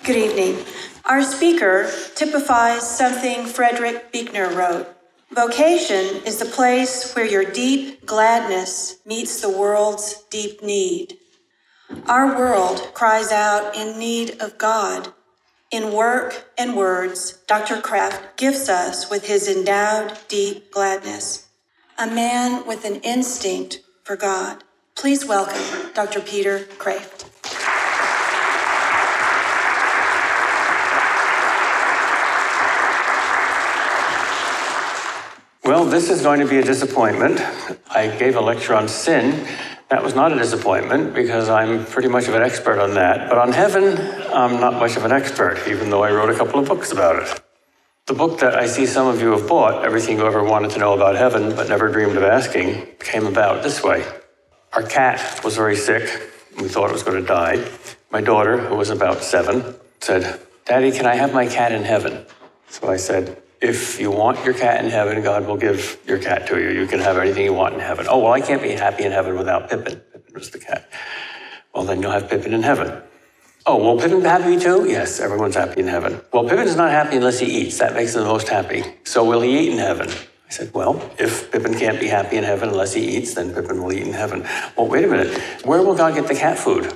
Good evening. Our speaker typifies something Frederick Buechner wrote. Vocation is the place where your deep gladness meets the world's deep need. Our world cries out in need of God. In work and words, Dr. Kraft gifts us with his endowed deep gladness. A man with an instinct for God. Please welcome Dr. Peter Kraft. Well, this is going to be a disappointment. I gave a lecture on sin. That was not a disappointment because I'm pretty much of an expert on that. But on heaven, I'm not much of an expert, even though I wrote a couple of books about it. The book that I see some of you have bought, Everything You Ever Wanted to Know About Heaven But Never Dreamed of Asking, came about this way. Our cat was very sick. We thought it was going to die. My daughter, who was about 7, said, "Daddy, can I have my cat in heaven?" So I said, "If you want your cat in heaven, God will give your cat to you. You can have anything you want in heaven." "Oh, well, I can't be happy in heaven without Pippin." Pippin was the cat. "Well, then you'll have Pippin in heaven." "Oh, will Pippin be happy too?" "Yes, everyone's happy in heaven." "Well, Pippin's not happy unless he eats. That makes him the most happy. So will he eat in heaven?" I said, "Well, if Pippin can't be happy in heaven unless he eats, then Pippin will eat in heaven." "Well, wait a minute. Where will God get the cat food?"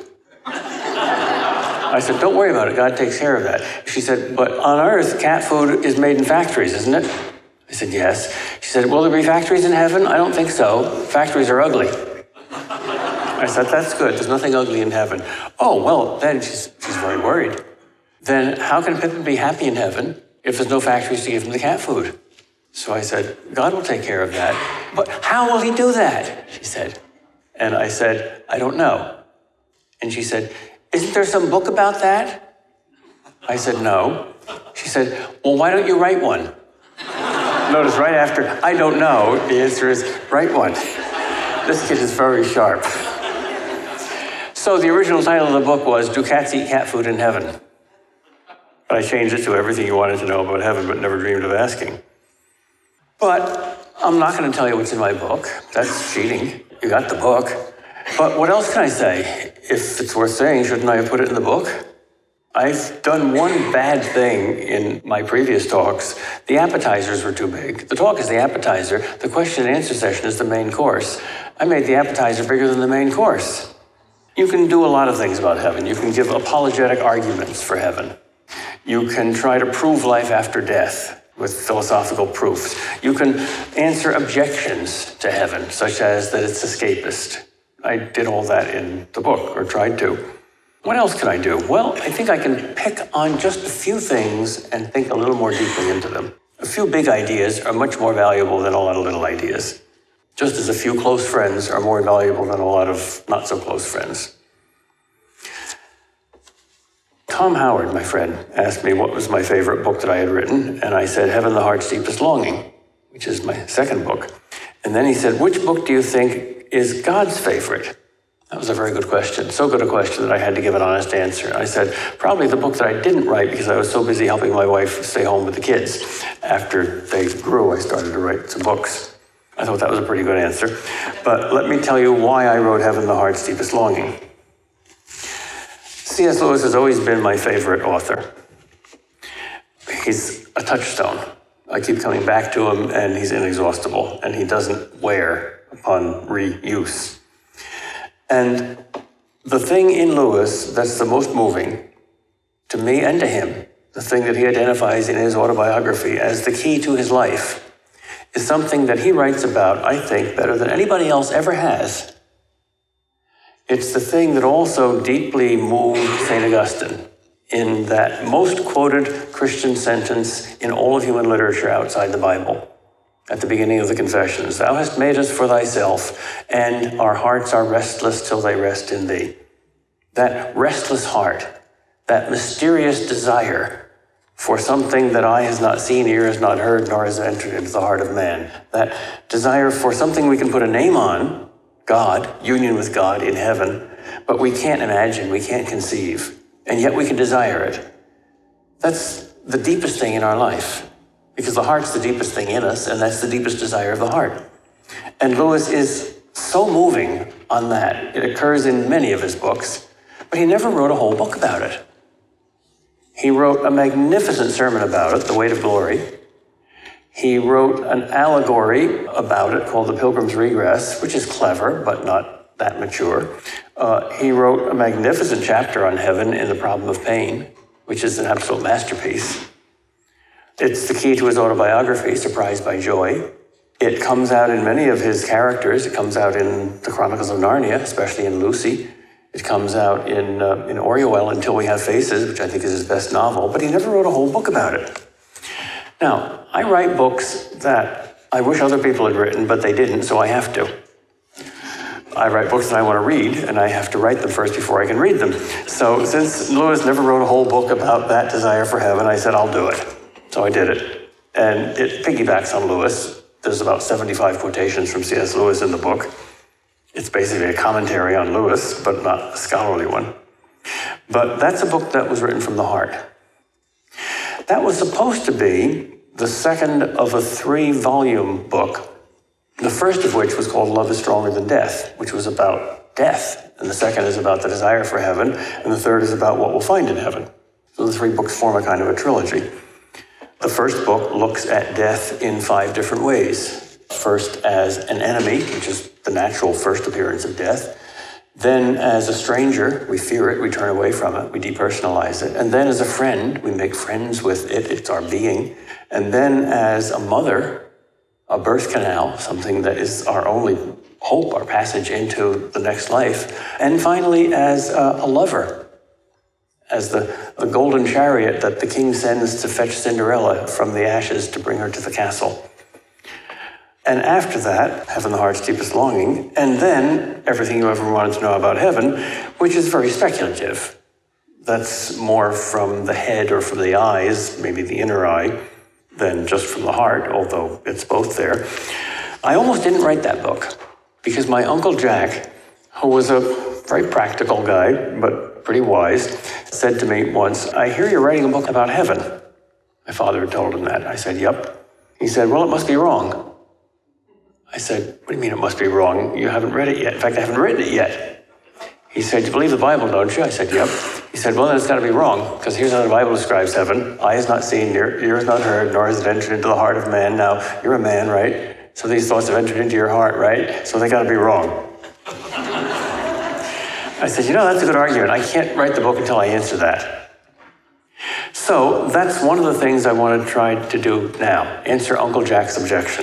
I said, "Don't worry about it. God takes care of that." She said, "But on earth, cat food is made in factories, isn't it?" I said, "Yes." She said, "Will there be factories in heaven?" "I don't think so. Factories are ugly." I said, "That's good. There's nothing ugly in heaven." "Oh, well, then," she's very worried. "Then how can Pippin be happy in heaven if there's no factories to give him the cat food?" So I said, "God will take care of that." "But how will he do that?" she said. And I said, "I don't know." And she said, "Isn't there some book about that?" I said, "No." She said, "Well, why don't you write one?" Notice right after, "I don't know," the answer is, write one. This kid is very sharp. So the original title of the book was, "Do Cats Eat Cat Food in Heaven?" But I changed it to Everything You Wanted to Know About Heaven But Never Dreamed of Asking. But I'm not going to tell you what's in my book. That's cheating. You got the book. But what else can I say? If it's worth saying, shouldn't I have put it in the book? I've done one bad thing in my previous talks. The appetizers were too big. The talk is the appetizer. The question and answer session is the main course. I made the appetizer bigger than the main course. You can do a lot of things about heaven. You can give apologetic arguments for heaven. You can try to prove life after death with philosophical proofs. You can answer objections to heaven, such as that it's escapist. I did all that in the book, or tried to. What else can I do? Well, I think I can pick on just a few things and think a little more deeply into them. A few big ideas are much more valuable than a lot of little ideas, just as a few close friends are more valuable than a lot of not-so-close friends. Tom Howard, my friend, asked me what was my favorite book that I had written, and I said, Heaven, the Heart's Deepest Longing, which is my second book. And then he said, which book do you think is God's favorite? That was a very good question. So good a question that I had to give an honest answer. I said, probably the book that I didn't write because I was so busy helping my wife stay home with the kids. After they grew, I started to write some books. I thought that was a pretty good answer. But let me tell you why I wrote Heaven, the Heart's Deepest Longing. C.S. Lewis has always been my favorite author. He's a touchstone. I keep coming back to him, and he's inexhaustible, and he doesn't wear upon reuse. And the thing in Lewis that's the most moving, to me and to him, the thing that he identifies in his autobiography as the key to his life, is something that he writes about, I think, better than anybody else ever has. It's the thing that also deeply moved St. Augustine in that most quoted Christian sentence in all of human literature outside the Bible, at the beginning of the Confessions. Thou hast made us for thyself, and our hearts are restless till they rest in thee. That restless heart, that mysterious desire for something that eye has not seen, ear has not heard, nor has entered into the heart of man. That desire for something we can put a name on, God, union with God in heaven, but we can't imagine, we can't conceive, and yet we can desire it. That's the deepest thing in our life, because the heart's the deepest thing in us, and that's the deepest desire of the heart. And Lewis is so moving on that. It occurs in many of his books, but he never wrote a whole book about it. He wrote a magnificent sermon about it, The Weight of Glory. He wrote an allegory about it called The Pilgrim's Regress, which is clever, but not that mature. He wrote a magnificent chapter on heaven in The Problem of Pain, which is an absolute masterpiece. It's the key to his autobiography, Surprised by Joy. It comes out in many of his characters. It comes out in The Chronicles of Narnia, especially in Lucy. It comes out in Orwell, Until We Have Faces, which I think is his best novel, but he never wrote a whole book about it. Now, I write books that I wish other people had written, but they didn't, so I have to. I write books that I want to read, and I have to write them first before I can read them. So since Lewis never wrote a whole book about that desire for heaven, I said, I'll do it. So I did it. And it piggybacks on Lewis. There's about 75 quotations from C.S. Lewis in the book. It's basically a commentary on Lewis, but not a scholarly one. But that's a book that was written from the heart. That was supposed to be the second of a 3-volume book, the first of which was called Love is Stronger Than Death, which was about death. And the second is about the desire for heaven. And the third is about what we'll find in heaven. So the 3 books form a kind of a trilogy. The first book looks at death in 5 different ways. First as an enemy, which is the natural first appearance of death. Then as a stranger, we fear it, we turn away from it, we depersonalize it. And then as a friend, we make friends with it, it's our being. And then as a mother, a birth canal, something that is our only hope, our passage into the next life. And finally as a lover, as the golden chariot that the king sends to fetch Cinderella from the ashes to bring her to the castle. And after that, Heaven, the Heart's Deepest Longing, and then everything you ever wanted to know about heaven, which is very speculative. That's more from the head or from the eyes, maybe the inner eye, than just from the heart, although it's both there. I almost didn't write that book because my Uncle Jack, who was a very practical guy, but pretty wise, said to me once, I hear you're writing a book about heaven. My father had told him that. I said, yep. He said, well, it must be wrong. I said, what do you mean it must be wrong? You haven't read it yet. In fact, I haven't written it yet. He said, you believe the Bible, don't you? I said, yep. He said, well, then it's got to be wrong, because here's how the Bible describes heaven. Eye has not seen, ear has not heard, nor has it entered into the heart of man. Now, you're a man, right? So these thoughts have entered into your heart, right? So they got to be wrong. I said, that's a good argument. I can't write the book until I answer that. So that's one of the things I want to try to do now, answer Uncle Jack's objection.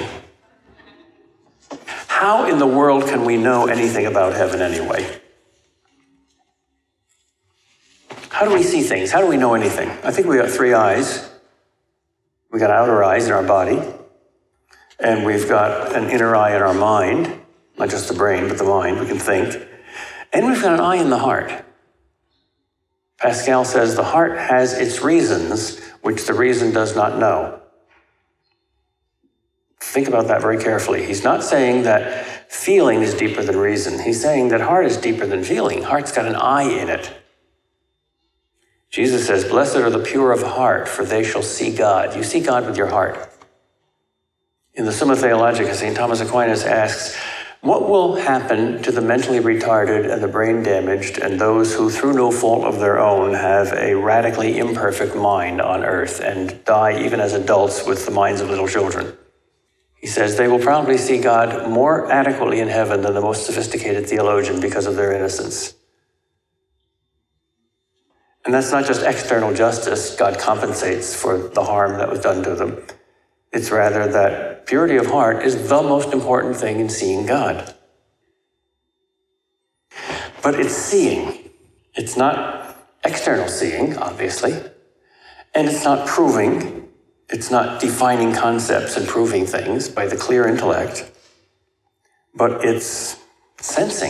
How in the world can we know anything about heaven anyway? How do we see things? How do we know anything? I think we got 3 eyes. We got outer eyes in our body. And we've got an inner eye in our mind, not just the brain, but the mind, we can think. And we've got an eye in the heart. Pascal says the heart has its reasons, which the reason does not know. Think about that very carefully. He's not saying that feeling is deeper than reason. He's saying that heart is deeper than feeling. Heart's got an eye in it. Jesus says, blessed are the pure of heart, for they shall see God. You see God with your heart. In the Summa Theologica, St. Thomas Aquinas asks, what will happen to the mentally retarded and the brain damaged and those who, through no fault of their own, have a radically imperfect mind on earth and die even as adults with the minds of little children? He says they will probably see God more adequately in heaven than the most sophisticated theologian because of their innocence. And that's not just external justice. God compensates for the harm that was done to them. It's rather that purity of heart is the most important thing in seeing God. But it's seeing. It's not external seeing, obviously. And it's not proving. It's not defining concepts and proving things by the clear intellect. But it's sensing.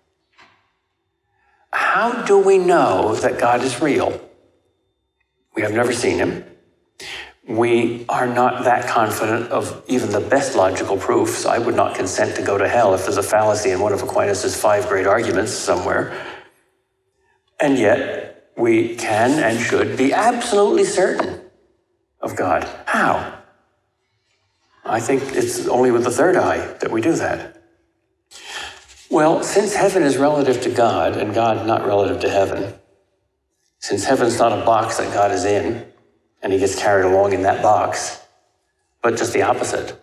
How do we know that God is real? We have never seen him. We are not that confident of even the best logical proofs. I would not consent to go to hell if there's a fallacy in one of Aquinas' 5 great arguments somewhere. And yet, we can and should be absolutely certain of God. How? I think it's only with the third eye that we do that. Well, since heaven is relative to God and God not relative to heaven, since heaven's not a box that God is in, and he gets carried along in that box, but just the opposite.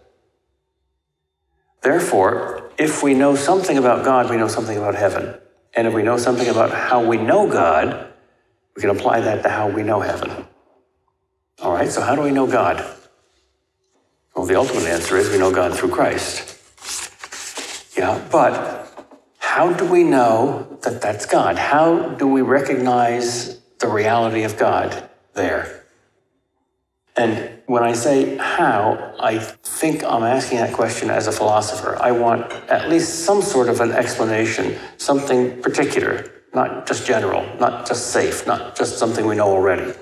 Therefore, if we know something about God, we know something about heaven. And if we know something about how we know God, we can apply that to how we know heaven. All right, so how do we know God? Well, the ultimate answer is we know God through Christ. Yeah, but how do we know that that's God? How do we recognize the reality of God there? And when I say how, I think I'm asking that question as a philosopher. I want at least some sort of an explanation, something particular, not just general, not just safe, not just something we know already.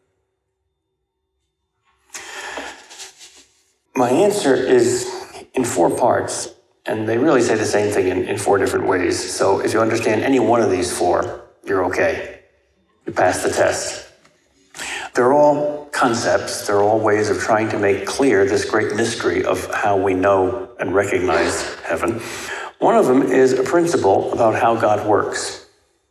My answer is in 4 parts, and they really say the same thing in 4 different ways. So if you understand any one of these 4, you're okay. You pass the test. They're all concepts. They're all ways of trying to make clear this great mystery of how we know and recognize heaven. One of them is a principle about how God works.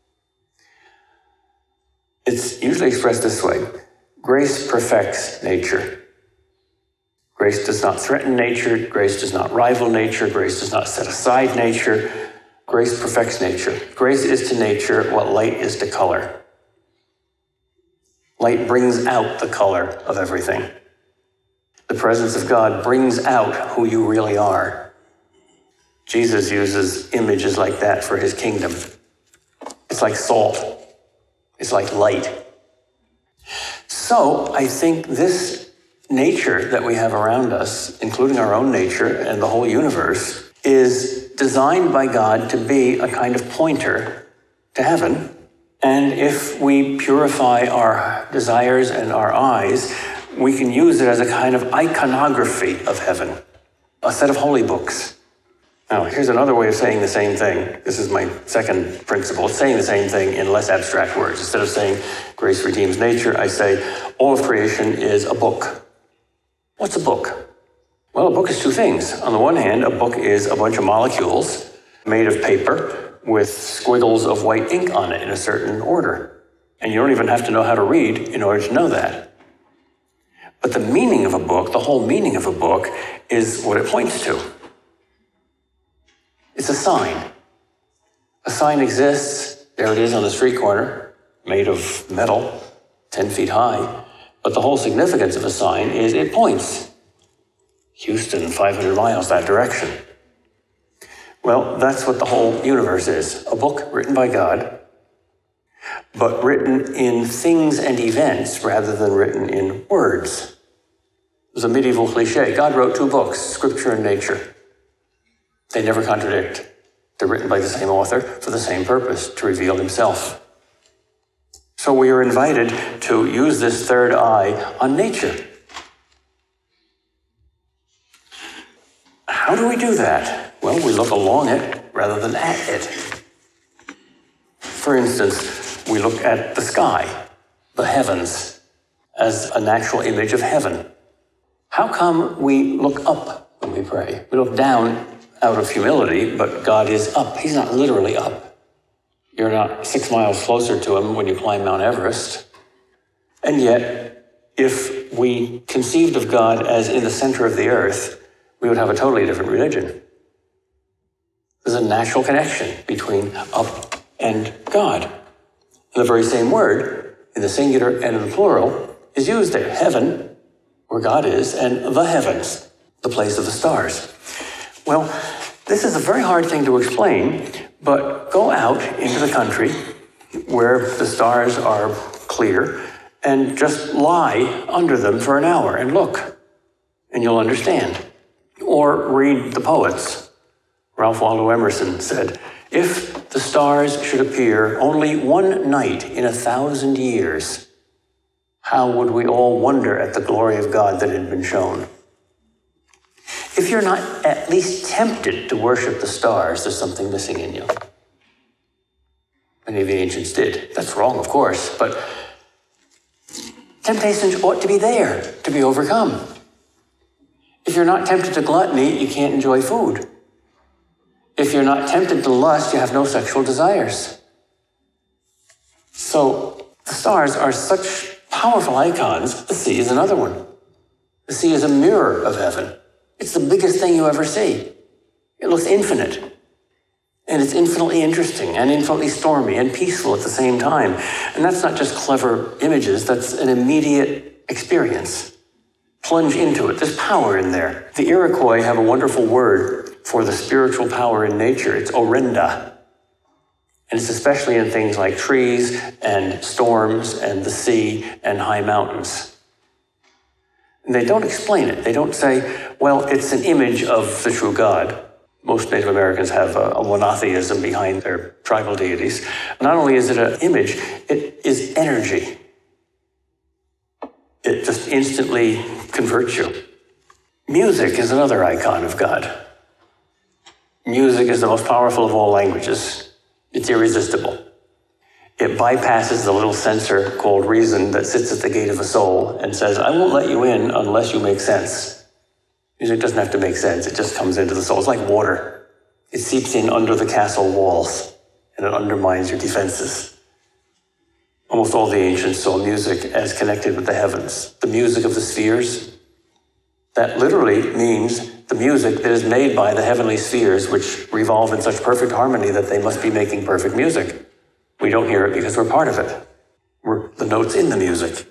It's usually expressed this way: grace perfects nature. Grace does not threaten nature. Grace does not rival nature. Grace does not set aside nature. Grace perfects nature. Grace is to nature what light is to color. Light brings out the color of everything. The presence of God brings out who you really are. Jesus uses images like that for his kingdom. It's like salt. It's like light. So I think this nature that we have around us, including our own nature and the whole universe, is designed by God to be a kind of pointer to heaven. And if we purify our desires and our eyes, we can use it as a kind of iconography of heaven, a set of holy books. Now, here's another way of saying the same thing. This is my second principle. It's saying the same thing in less abstract words. Instead of saying grace redeems nature, I say all of creation is a book. What's a book? Well, a book is 2 things. On the one hand, a book is a bunch of molecules made of paper with squiggles of white ink on it in a certain order. And you don't even have to know how to read in order to know that. But the meaning of a book, the whole meaning of a book, is what it points to. It's a sign. A sign exists. There it is on the street corner, made of metal, 10 feet high. But the whole significance of a sign is it points. Houston, 500 miles that direction. Well, that's what the whole universe is. A book written by God, but written in things and events rather than written in words. It was a medieval cliche. God wrote 2 books, Scripture and Nature. They never contradict. They're written by the same author for the same purpose, to reveal himself. So we are invited to use this third eye on nature. How do we do that? Well, we look along it rather than at it. For instance, we look at the sky, the heavens, as a natural image of heaven. How come we look up when we pray? We look down out of humility, but God is up. He's not literally up. You're not 6 miles closer to him when you climb Mount Everest. And yet, if we conceived of God as in the center of the earth, we would have a totally different religion. There's a natural connection between up and God. And the very same word, in the singular and in the plural, is used there. Heaven, where God is, and the heavens, the place of the stars. Well, this is a very hard thing to explain, but go out into the country where the stars are clear and just lie under them for an hour and look, and you'll understand. Or read the poets. Ralph Waldo Emerson said, "If the stars should appear only one night in 1,000 years, how would we all wonder at the glory of God that had been shown?" If you're not at least tempted to worship the stars, there's something missing in you. Many of the ancients did. That's wrong, of course, but temptations ought to be there to be overcome. If you're not tempted to gluttony, you can't enjoy food. If you're not tempted to lust, you have no sexual desires. So The stars are such powerful icons. The sea is another one. The sea is a mirror of heaven. It's the biggest thing you ever see. It looks infinite. And it's infinitely interesting and infinitely stormy and peaceful at the same time. And that's not just clever images, that's an immediate experience. Plunge into it. There's power in there. The Iroquois have a wonderful word for the spiritual power in nature. It's orenda. And it's especially in things like trees and storms and the sea and high mountains. And they don't explain it. They don't say, well, it's an image of the true God. Most Native Americans have a monotheism behind their tribal deities. Not only is it an image, it is energy. It just instantly converts you. Music is another icon of God. Music is the most powerful of all languages. It's irresistible. It bypasses the little censor called reason that sits at the gate of a soul and says, I won't let you in unless you make sense. Music doesn't have to make sense. It just comes into the soul. It's like water. It seeps in under the castle walls and it undermines your defenses. Almost all the ancients saw music as connected with the heavens. The music of the spheres, that literally means the music that is made by the heavenly spheres, which revolve in such perfect harmony that they must be making perfect music. We don't hear it because we're part of it. We're the notes in the music.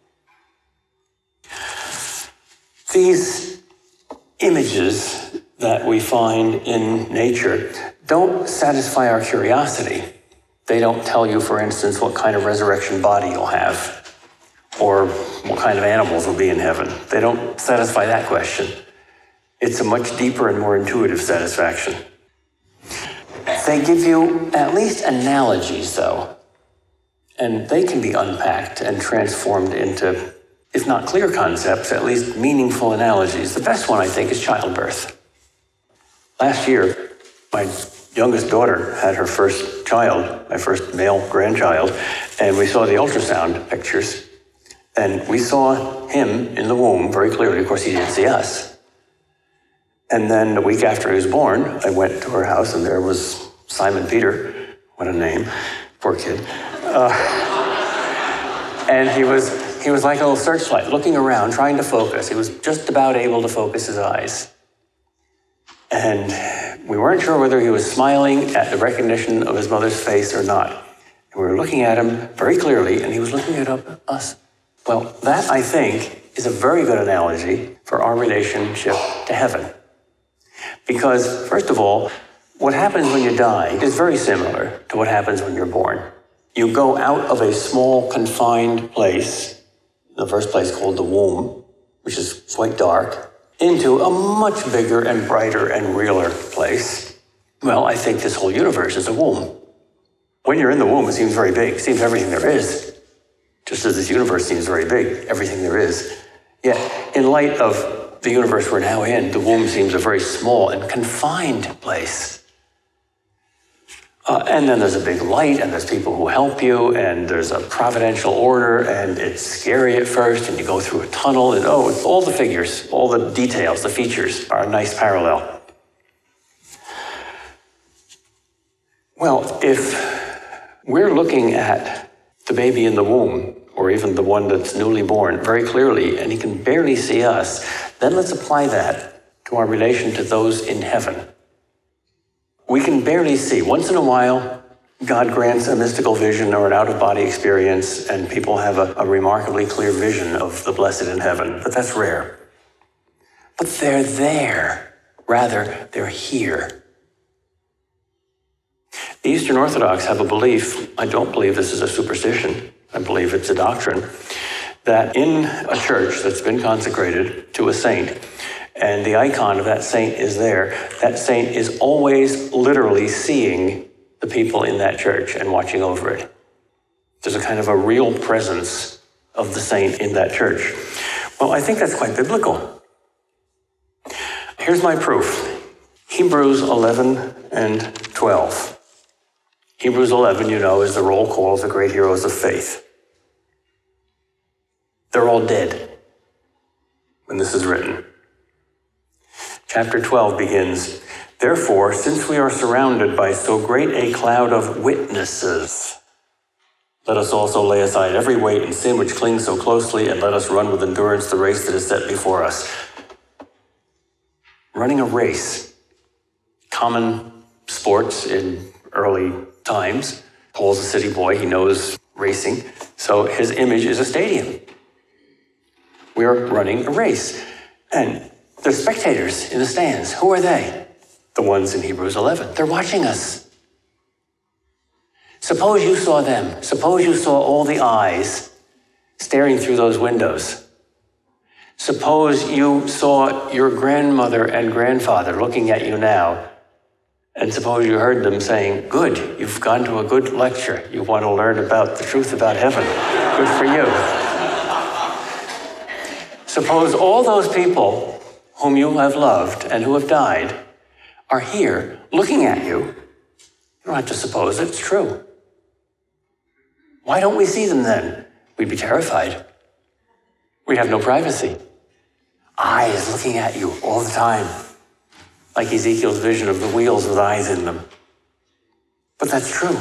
These images that we find in nature don't satisfy our curiosity. They don't tell you, for instance, what kind of resurrection body you'll have or what kind of animals will be in heaven. They don't satisfy that question. It's a much deeper and more intuitive satisfaction. They give you at least analogies, though, and they can be unpacked and transformed into, if not clear concepts, at least meaningful analogies. The best one, I think, is childbirth. Last year, my youngest daughter had her first child, my first male grandchild, and we saw the ultrasound pictures, and we saw him in the womb very clearly. Of course, he didn't see us. And then a week after he was born, I went to her house, and there was Simon Peter. What a name. Poor kid. And he was like a little searchlight, looking around, trying to focus. He was just about able to focus his eyes. And we weren't sure whether he was smiling at the recognition of his mother's face or not. And we were looking at him very clearly, and he was looking at us. Well, that, I think, is a very good analogy for our relationship to heaven. Because, first of all, what happens when you die is very similar to what happens when you're born. You go out of a small, confined place, in the first place called the womb, which is quite dark, into a much bigger and brighter and realer place. Well, I think this whole universe is a womb. When you're in the womb, it seems very big. It seems everything there is. Just as this universe seems very big, everything there is. Yet, in light of the universe we're now in, the womb seems a very small and confined place. And then there's a big light, and there's people who help you, and there's a providential order, and it's scary at first, and you go through a tunnel, and it's all the figures, all the details, the features are a nice parallel. Well, if we're looking at the baby in the womb, or even the one that's newly born, very clearly, and he can barely see us, then let's apply that to our relation to those in heaven. We can barely see. Once in a while, God grants a mystical vision or an out-of-body experience, and people have a remarkably clear vision of the blessed in heaven, but that's rare. But they're there. Rather, they're here. The Eastern Orthodox have a belief, I don't believe this is a superstition, I believe it's a doctrine, that in a church that's been consecrated to a saint, and the icon of that saint is there, that saint is always literally seeing the people in that church and watching over it. There's a kind of a real presence of the saint in that church. Well, I think that's quite biblical. Here's my proof. Hebrews 11 and 12. Hebrews 11, you know, is the roll call of the great heroes of faith. They're all dead when this is written. Chapter 12 begins, "Therefore, since we are surrounded by so great a cloud of witnesses," Let us also lay aside every weight and sin which clings so closely, and let us run with endurance the race that is set before us. Running a race, common sports in early times. Paul's a city boy, he knows racing, so his image is a stadium. We are running a race, and there's spectators in the stands. Who are they? The ones in Hebrews 11. They're watching us. Suppose you saw them. Suppose you saw all the eyes staring through those windows. Suppose you saw your grandmother and grandfather looking at you now, and suppose you heard them saying, good, you've gone to a good lecture. You want to learn about the truth about heaven. Good for you. Suppose all those people whom you have loved and who have died are here looking at you. You don't have to suppose it, it's true. Why don't we see them then? We'd be terrified. We'd have no privacy. Eyes looking at you all the time, like Ezekiel's vision of the wheels with eyes in them. But that's true.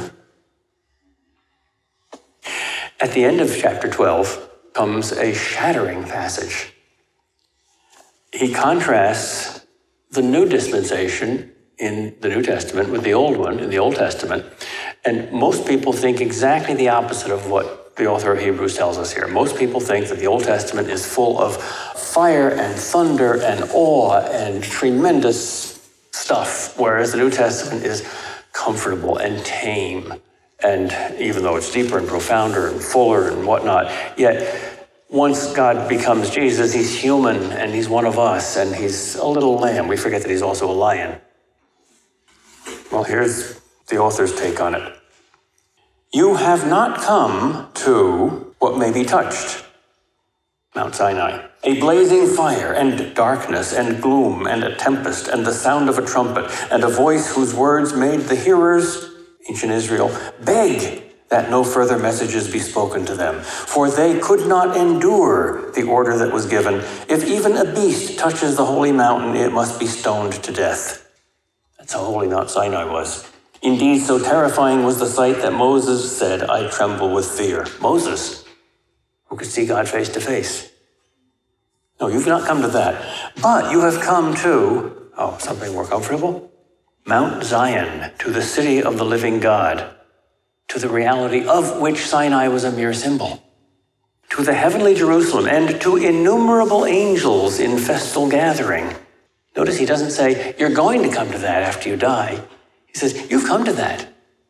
At the end of chapter 12 comes a shattering passage. He contrasts the new dispensation in the New Testament with the old one in the Old Testament. And most people think exactly the opposite of what the author of Hebrews tells us here. Most people think that the Old Testament is full of fire and thunder and awe and tremendous stuff, whereas the New Testament is comfortable and tame. And even though it's deeper and profounder and fuller and whatnot, yet once God becomes Jesus, he's human and he's one of us and he's a little lamb. We forget that he's also a lion. Well, here's the author's take on it. You have not come to what may be touched, Mount Sinai, a blazing fire and darkness and gloom and a tempest and the sound of a trumpet and a voice whose words made the hearers, ancient Israel, beg that no further messages be spoken to them, for they could not endure the order that was given. If even a beast touches the holy mountain, it must be stoned to death. That's how holy Mount Sinai was. Indeed, so terrifying was the sight that Moses said, I tremble with fear. Moses, who could see God face to face. No, you've not come to that. But you have come to, something more comfortable, Mount Zion, to the city of the living God, to the reality of which Sinai was a mere symbol, to the heavenly Jerusalem, and to innumerable angels in festal gathering. Notice he doesn't say, you're going to come to that after you die. He says, you've come to that.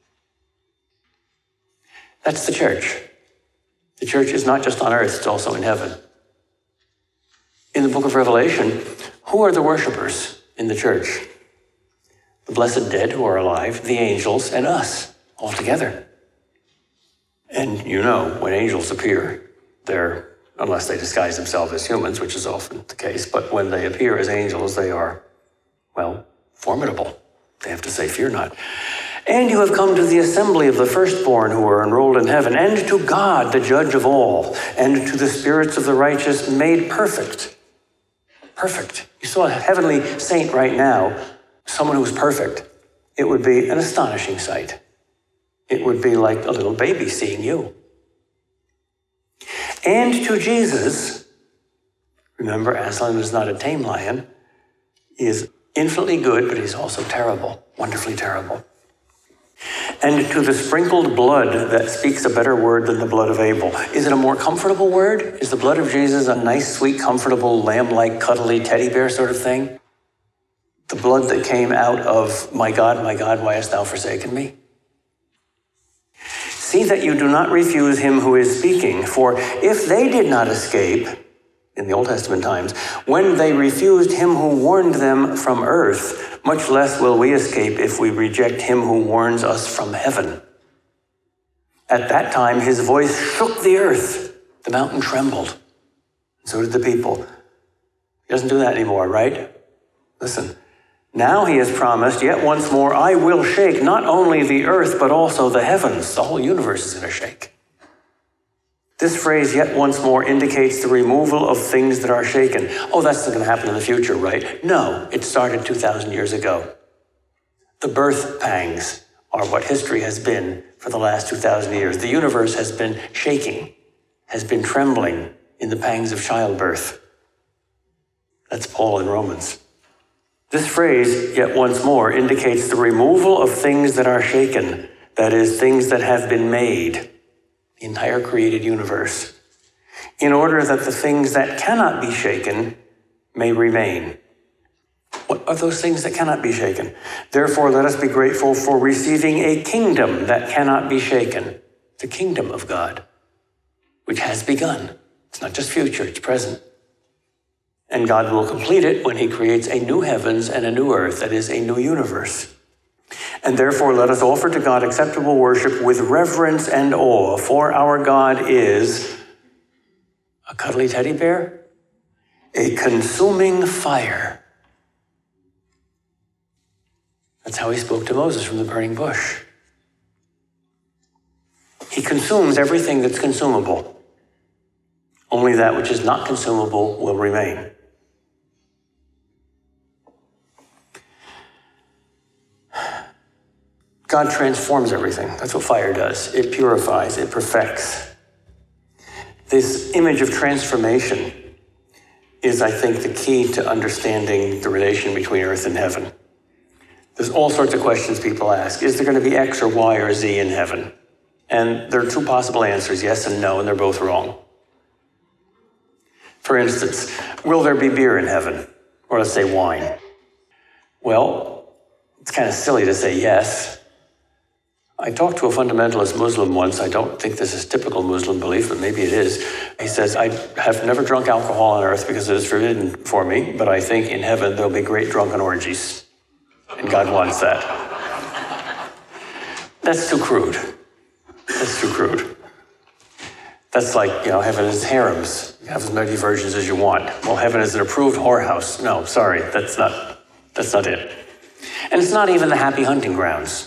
That's the church. The church is not just on earth, it's also in heaven. In the book of Revelation, who are the worshipers in the church? The blessed dead who are alive, the angels, and us, all together. And you know, when angels appear, they're, unless they disguise themselves as humans, which is often the case, but when they appear as angels, they are, formidable. They have to say, fear not. And you have come to the assembly of the firstborn who are enrolled in heaven, and to God, the judge of all, and to the spirits of the righteous made perfect. Perfect. You saw a heavenly saint right now, someone who's perfect. It would be an astonishing sight. It would be like a little baby seeing you. And to Jesus, remember, Aslan is not a tame lion. He is infinitely good, but he's also terrible, wonderfully terrible. And to the sprinkled blood that speaks a better word than the blood of Abel. Is it a more comfortable word? Is the blood of Jesus a nice, sweet, comfortable, lamb-like, cuddly teddy bear sort of thing? The blood that came out of, my God, why hast thou forsaken me? See that you do not refuse him who is speaking, for if they did not escape, in the Old Testament times, when they refused him who warned them from earth, much less will we escape if we reject him who warns us from heaven. At that time, his voice shook the earth. The mountain trembled. So did the people. He doesn't do that anymore, right? Listen, now he has promised, yet once more, I will shake not only the earth, but also the heavens. The whole universe is going to shake. This phrase, yet once more, indicates the removal of things that are shaken. Oh, that's not going to happen in the future, right? No, it started 2,000 years ago. The birth pangs are what history has been for the last 2,000 years. The universe has been shaking, has been trembling in the pangs of childbirth. That's Paul in Romans. This phrase, yet once more, indicates the removal of things that are shaken, that is, things that have been made, the entire created universe, in order that the things that cannot be shaken may remain. What are those things that cannot be shaken? Therefore, let us be grateful for receiving a kingdom that cannot be shaken, the kingdom of God, which has begun. It's not just future, it's present. And God will complete it when he creates a new heavens and a new earth, that is, a new universe. And therefore, let us offer to God acceptable worship with reverence and awe, for our God is a cuddly teddy bear, a consuming fire. That's how he spoke to Moses from the burning bush. He consumes everything that's consumable. Only that which is not consumable will remain. God transforms everything. That's what fire does. It purifies, it perfects. This image of transformation is, I think, the key to understanding the relation between earth and heaven. There's all sorts of questions people ask. Is there going to be X or Y or Z in heaven? And there are two possible answers, yes and no, and they're both wrong. For instance, will there be beer in heaven? Or let's say wine. Well, it's kind of silly to say yes. I talked to a fundamentalist Muslim once. I don't think this is typical Muslim belief, but maybe it is. He says, I have never drunk alcohol on earth because it is forbidden for me, but I think in heaven there'll be great drunken orgies. And God wants that. That's too crude. That's too crude. That's like, heaven is harems. You have as many versions as you want. Well, heaven is an approved whorehouse. No, sorry, that's not it. And it's not even the happy hunting grounds.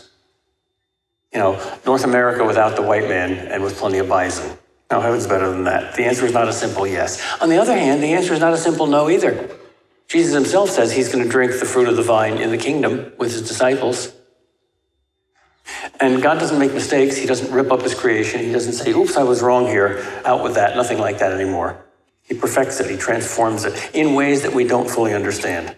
North America without the white man and with plenty of bison. No, heaven's better than that. The answer is not a simple yes. On the other hand, the answer is not a simple no either. Jesus himself says he's going to drink the fruit of the vine in the kingdom with his disciples. And God doesn't make mistakes. He doesn't rip up his creation. He doesn't say, oops, I was wrong here. Out with that. Nothing like that anymore. He perfects it. He transforms it in ways that we don't fully understand.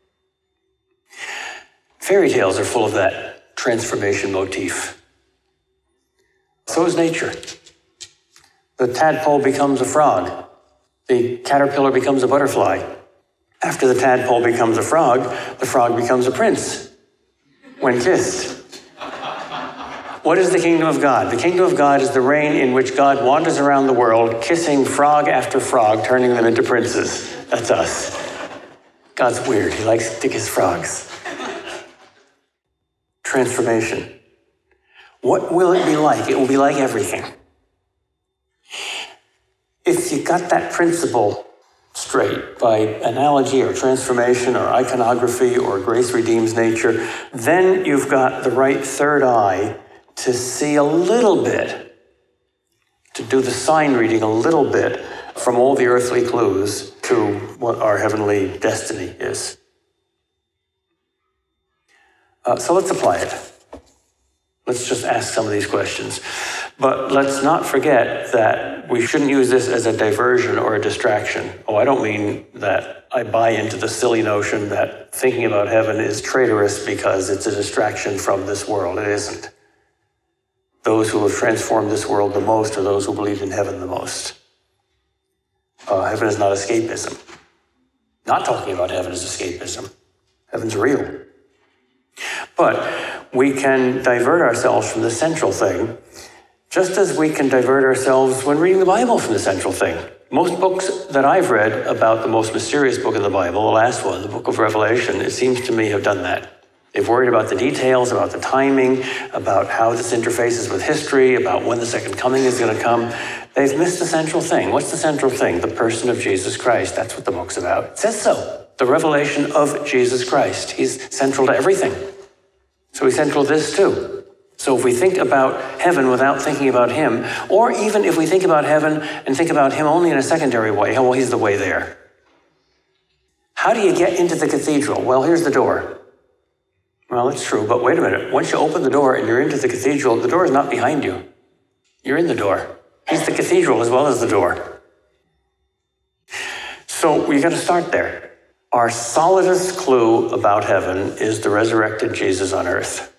Fairy tales are full of that transformation motif. So is nature. The tadpole becomes a frog. The caterpillar becomes a butterfly. After the tadpole becomes a frog, the frog becomes a prince when kissed. What is the kingdom of God? The kingdom of God is the reign in which God wanders around the world, kissing frog after frog, turning them into princes. That's us. God's weird. He likes to kiss frogs. Transformation. What will it be like? It will be like everything. If you got that principle straight by analogy or transformation or iconography or grace redeems nature, then you've got the right third eye to see a little bit, to do the sign reading a little bit from all the earthly clues to what our heavenly destiny is. So let's apply it. Let's just ask some of these questions. But let's not forget that we shouldn't use this as a diversion or a distraction. Oh, I don't mean that I buy into the silly notion that thinking about heaven is traitorous because it's a distraction from this world. It isn't. Those who have transformed this world the most are those who believe in heaven the most. Heaven is not escapism. Not talking about heaven is escapism. Heaven's real. But we can divert ourselves from the central thing, just as we can divert ourselves when reading the Bible from the central thing. Most books that I've read about the most mysterious book in the Bible, the last one, the book of Revelation, it seems to me have done that. They've worried about the details, about the timing, about how this interfaces with history, about when the second coming is going to come. They've missed the central thing. What's the central thing? The person of Jesus Christ. That's what the book's about. It says so. The revelation of Jesus Christ. He's central to everything. So he's central to this too. So if we think about heaven without thinking about him, or even if we think about heaven and think about him only in a secondary way, well, he's the way there. How do you get into the cathedral? Well, here's the door. Well, it's true, but wait a minute. Once you open the door and you're into the cathedral, the door is not behind you. You're in the door. He's the cathedral as well as the door. So we got to start there. Our solidest clue about heaven is the resurrected Jesus on earth.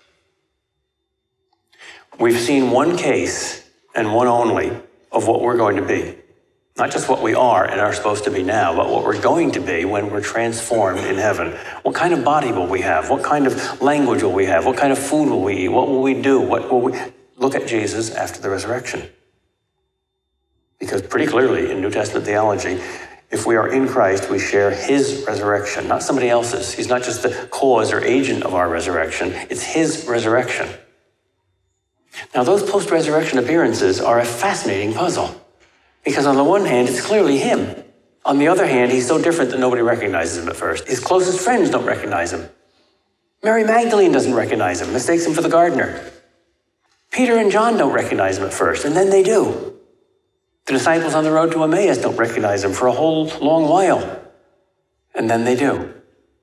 We've seen one case and one only of what we're going to be. Not just what we are and are supposed to be now, but what we're going to be when we're transformed in heaven. What kind of body will we have? What kind of language will we have? What kind of food will we eat? What will we do? What will we look at Jesus after the resurrection? Because pretty clearly in New Testament theology, if we are in Christ, we share his resurrection, not somebody else's. He's not just the cause or agent of our resurrection. It's his resurrection. Now, those post-resurrection appearances are a fascinating puzzle. Because on the one hand, it's clearly him. On the other hand, he's so different that nobody recognizes him at first. His closest friends don't recognize him. Mary Magdalene doesn't recognize him, mistakes him for the gardener. Peter and John don't recognize him at first, and then they do. The disciples on the road to Emmaus don't recognize him for a whole long while, and then they do.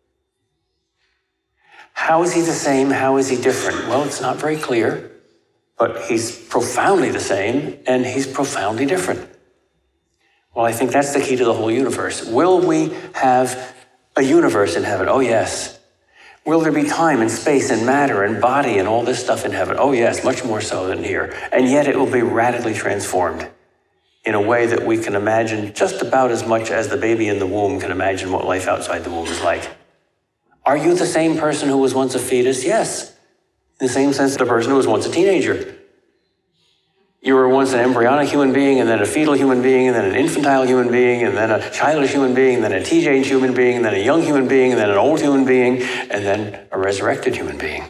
How is he the same? How is he different? Well, it's not very clear, but he's profoundly the same, and he's profoundly different. Well, I think that's the key to the whole universe. Will we have a universe in heaven? Oh, yes. Will there be time and space and matter and body and all this stuff in heaven? Oh, yes, much more so than here. And yet it will be radically transformed in a way that we can imagine just about as much as the baby in the womb can imagine what life outside the womb is like. Are you the same person who was once a fetus? Yes. In the same sense, the person who was once a teenager. You were once an embryonic human being, and then a fetal human being, and then an infantile human being, and then a childish human being, and then a teenage human being, and then a young human being, and then an old human being, and then a resurrected human being.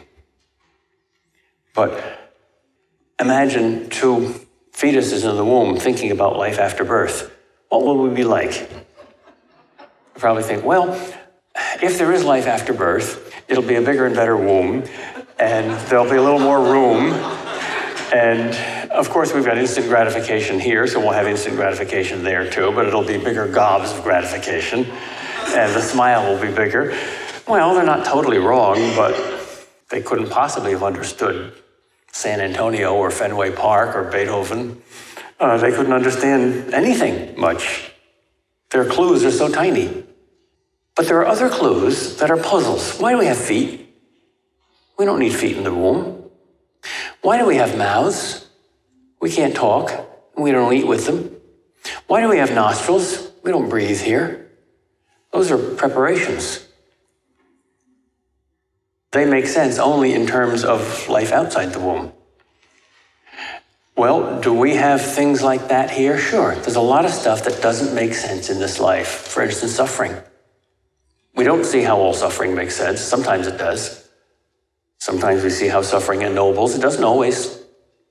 But imagine two fetuses in the womb thinking about life after birth. What will we be like? You probably think, well, if there is life after birth, it'll be a bigger and better womb, and there'll be a little more room, and of course, we've got instant gratification here, so we'll have instant gratification there too, but it'll be bigger gobs of gratification, and the smile will be bigger. Well, they're not totally wrong, but they couldn't possibly have understood San Antonio or Fenway Park or Beethoven. They couldn't understand anything much. Their clues are so tiny. But there are other clues that are puzzles. Why do we have feet? We don't need feet in the womb. Why do we have mouths? We can't talk, and we don't eat with them. Why do we have nostrils? We don't breathe here. Those are preparations. They make sense only in terms of life outside the womb. Well, do we have things like that here? Sure. There's a lot of stuff that doesn't make sense in this life. For instance, suffering. We don't see how all suffering makes sense. Sometimes it does. Sometimes we see how suffering ennobles. It doesn't always.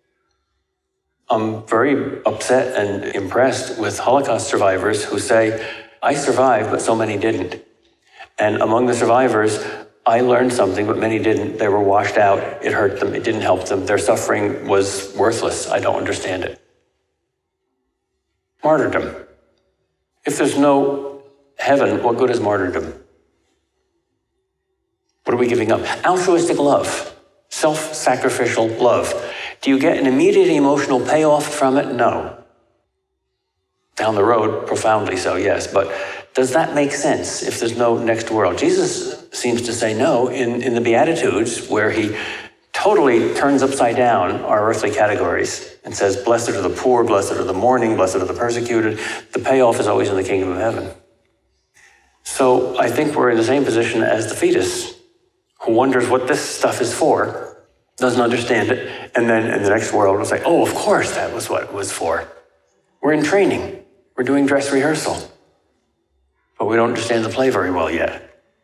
I'm very upset and impressed with Holocaust survivors who say, I survived, but so many didn't. And among the survivors, I learned something, but many didn't. They were washed out. It hurt them. It didn't help them. Their suffering was worthless. I don't understand it. Martyrdom. If there's no heaven, what good is martyrdom? What are we giving up? Altruistic love. Self-sacrificial love. Do you get an immediate emotional payoff from it? No. Down the road, profoundly so, yes. But does that make sense if there's no next world? Jesus seems to say no in the Beatitudes, where he totally turns upside down our earthly categories and says, blessed are the poor, blessed are the mourning, blessed are the persecuted. The payoff is always in the kingdom of heaven. So I think we're in the same position as the fetus, who wonders what this stuff is for, doesn't understand it, and then in the next world will say, oh, of course that was what it was for. We're in training. We're doing dress rehearsal. But we don't understand the play very well yet.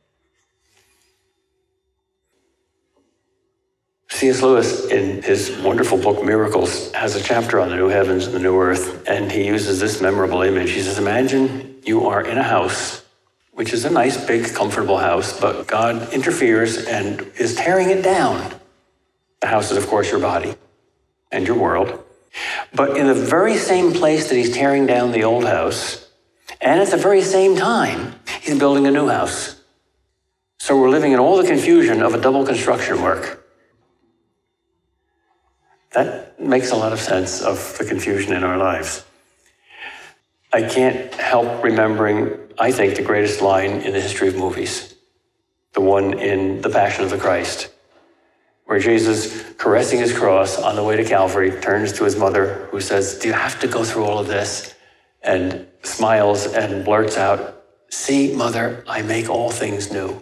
C.S. Lewis, in his wonderful book, Miracles, has a chapter on the new heavens and the new earth, and he uses this memorable image. He says, imagine you are in a house, which is a nice, big, comfortable house, but God interferes and is tearing it down. The house is, of course, your body and your world. But in the very same place that he's tearing down the old house, and at the very same time, he's building a new house. So we're living in all the confusion of a double construction work. That makes a lot of sense of the confusion in our lives. I can't help remembering, I think, the greatest line in the history of movies. The one in The Passion of the Christ, where Jesus, caressing his cross on the way to Calvary, turns to his mother, who says, "Do you have to go through all of this?" And smiles and blurts out, "See, Mother, I make all things new."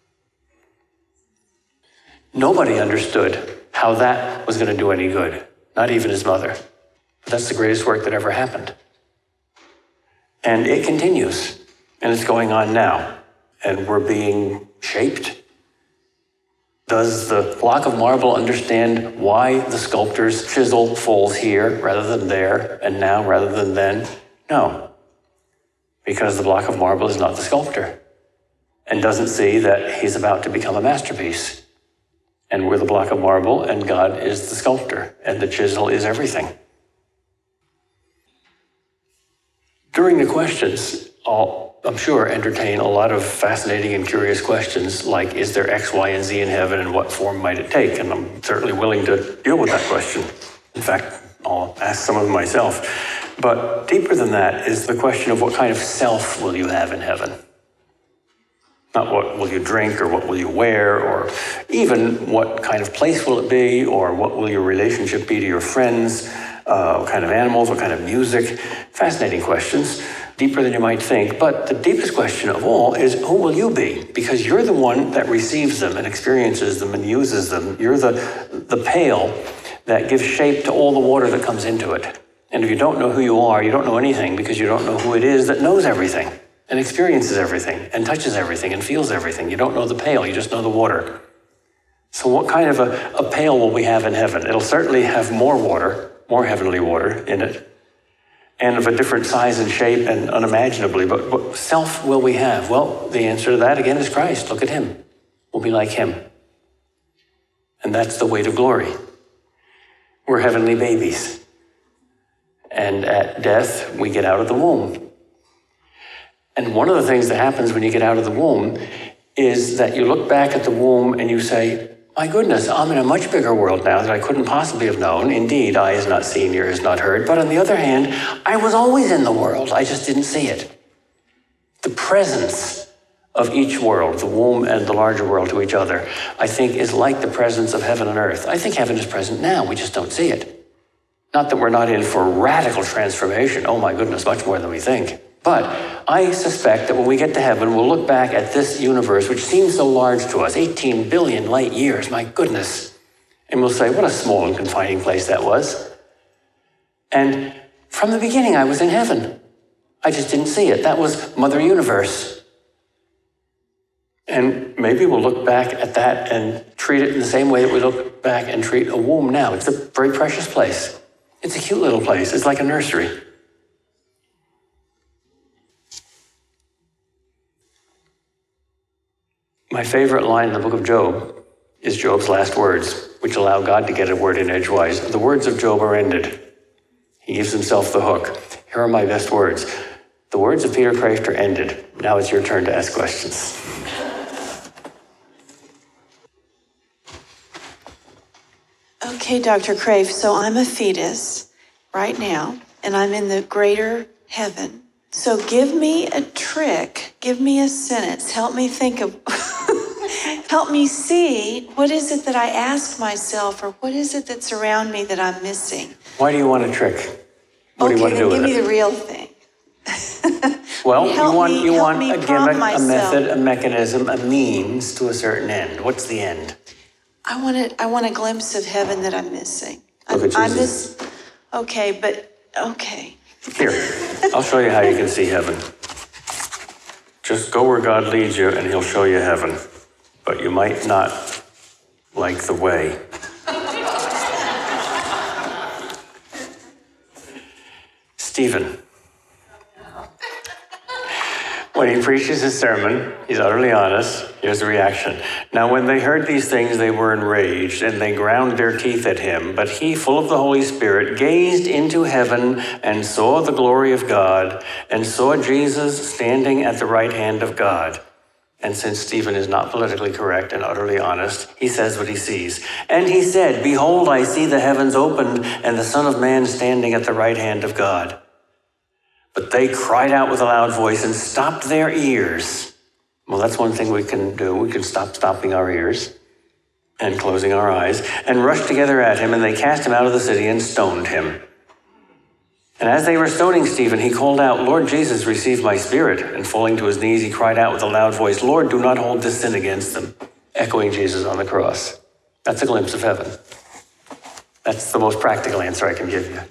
Nobody understood how that was going to do any good, not even his mother. But that's the greatest work that ever happened. And it continues, and it's going on now, and we're being shaped. Does the block of marble understand why the sculptor's chisel falls here rather than there, and now rather than then? No, because the block of marble is not the sculptor, and doesn't see that he's about to become a masterpiece. And we're the block of marble, and God is the sculptor, and the chisel is everything. During the questions, I'll, I'm sure, entertain a lot of fascinating and curious questions like, is there X, Y, and Z in heaven, and what form might it take? And I'm certainly willing to deal with that question. In fact, I'll ask some of them myself. But deeper than that is the question of what kind of self will you have in heaven? Not what will you drink, or what will you wear, or even what kind of place will it be, or what will your relationship be to your friends, what kind of animals, what kind of music. Fascinating questions, deeper than you might think. But the deepest question of all is, who will you be? Because you're the one that receives them and experiences them and uses them. You're the pail that gives shape to all the water that comes into it. And if you don't know who you are, you don't know anything, because you don't know who it is that knows everything and experiences everything and touches everything and feels everything. You don't know the pail, you just know the water. So what kind of a pail will we have in heaven? It'll certainly have more water, more heavenly water in it, and of a different size and shape and unimaginably. But what self will we have? Well, the answer to that, again, is Christ. Look at him. We'll be like him. And that's the way to glory. We're heavenly babies. And at death, we get out of the womb. And one of the things that happens when you get out of the womb is that you look back at the womb and you say, my goodness, I'm in a much bigger world now that I couldn't possibly have known. Indeed, eye has not seen, ear has not heard. But on the other hand, I was always in the world. I just didn't see it. The presence of each world, the womb and the larger world to each other, I think is like the presence of heaven and earth. I think heaven is present now. We just don't see it. Not that we're not in for radical transformation. Oh my goodness, much more than we think. But I suspect that when we get to heaven, we'll look back at this universe, which seems so large to us, 18 billion light years, my goodness. And we'll say, what a small and confining place that was. And from the beginning, I was in heaven. I just didn't see it. That was Mother Universe. And maybe we'll look back at that and treat it in the same way that we look back and treat a womb now. It's a very precious place. It's a cute little place. It's like a nursery. My favorite line in the book of Job is Job's last words, which allow God to get a word in edgewise. The words of Job are ended. He gives himself the hook. Here are my best words. The words of Peter Kreeft are ended. Now it's your turn to ask questions. Okay, Dr. Kreeft, so I'm a fetus right now, and I'm in the greater heaven. So give me a trick, give me a sentence, help me think of, help me see, what is it that I ask myself, or what is it that's around me that I'm missing? Why do you want a trick? What do you want to do with it? Okay, then give me the real thing. Well, you want a gimmick, myself. a method, a mechanism, a means to a certain end. What's the end? I want a glimpse of heaven that I'm missing. Look at Jesus. Okay. Here, I'll show you how you can see heaven. Just go where God leads you and he'll show you heaven. But you might not like the way. Stephen. When he preaches his sermon, he's utterly honest. Here's the reaction. Now, when they heard these things, they were enraged, and they ground their teeth at him. But he, full of the Holy Spirit, gazed into heaven and saw the glory of God, and saw Jesus standing at the right hand of God. And since Stephen is not politically correct and utterly honest, he says what he sees. And he said, "Behold, I see the heavens opened and the Son of Man standing at the right hand of God." But they cried out with a loud voice and stopped their ears. Well, that's one thing we can do. We can stop stopping our ears and closing our eyes, and rushed together at him, and they cast him out of the city and stoned him. And as they were stoning Stephen, he called out, "Lord Jesus, receive my spirit." And falling to his knees, he cried out with a loud voice, "Lord, do not hold this sin against them," echoing Jesus on the cross. That's a glimpse of heaven. That's the most practical answer I can give you.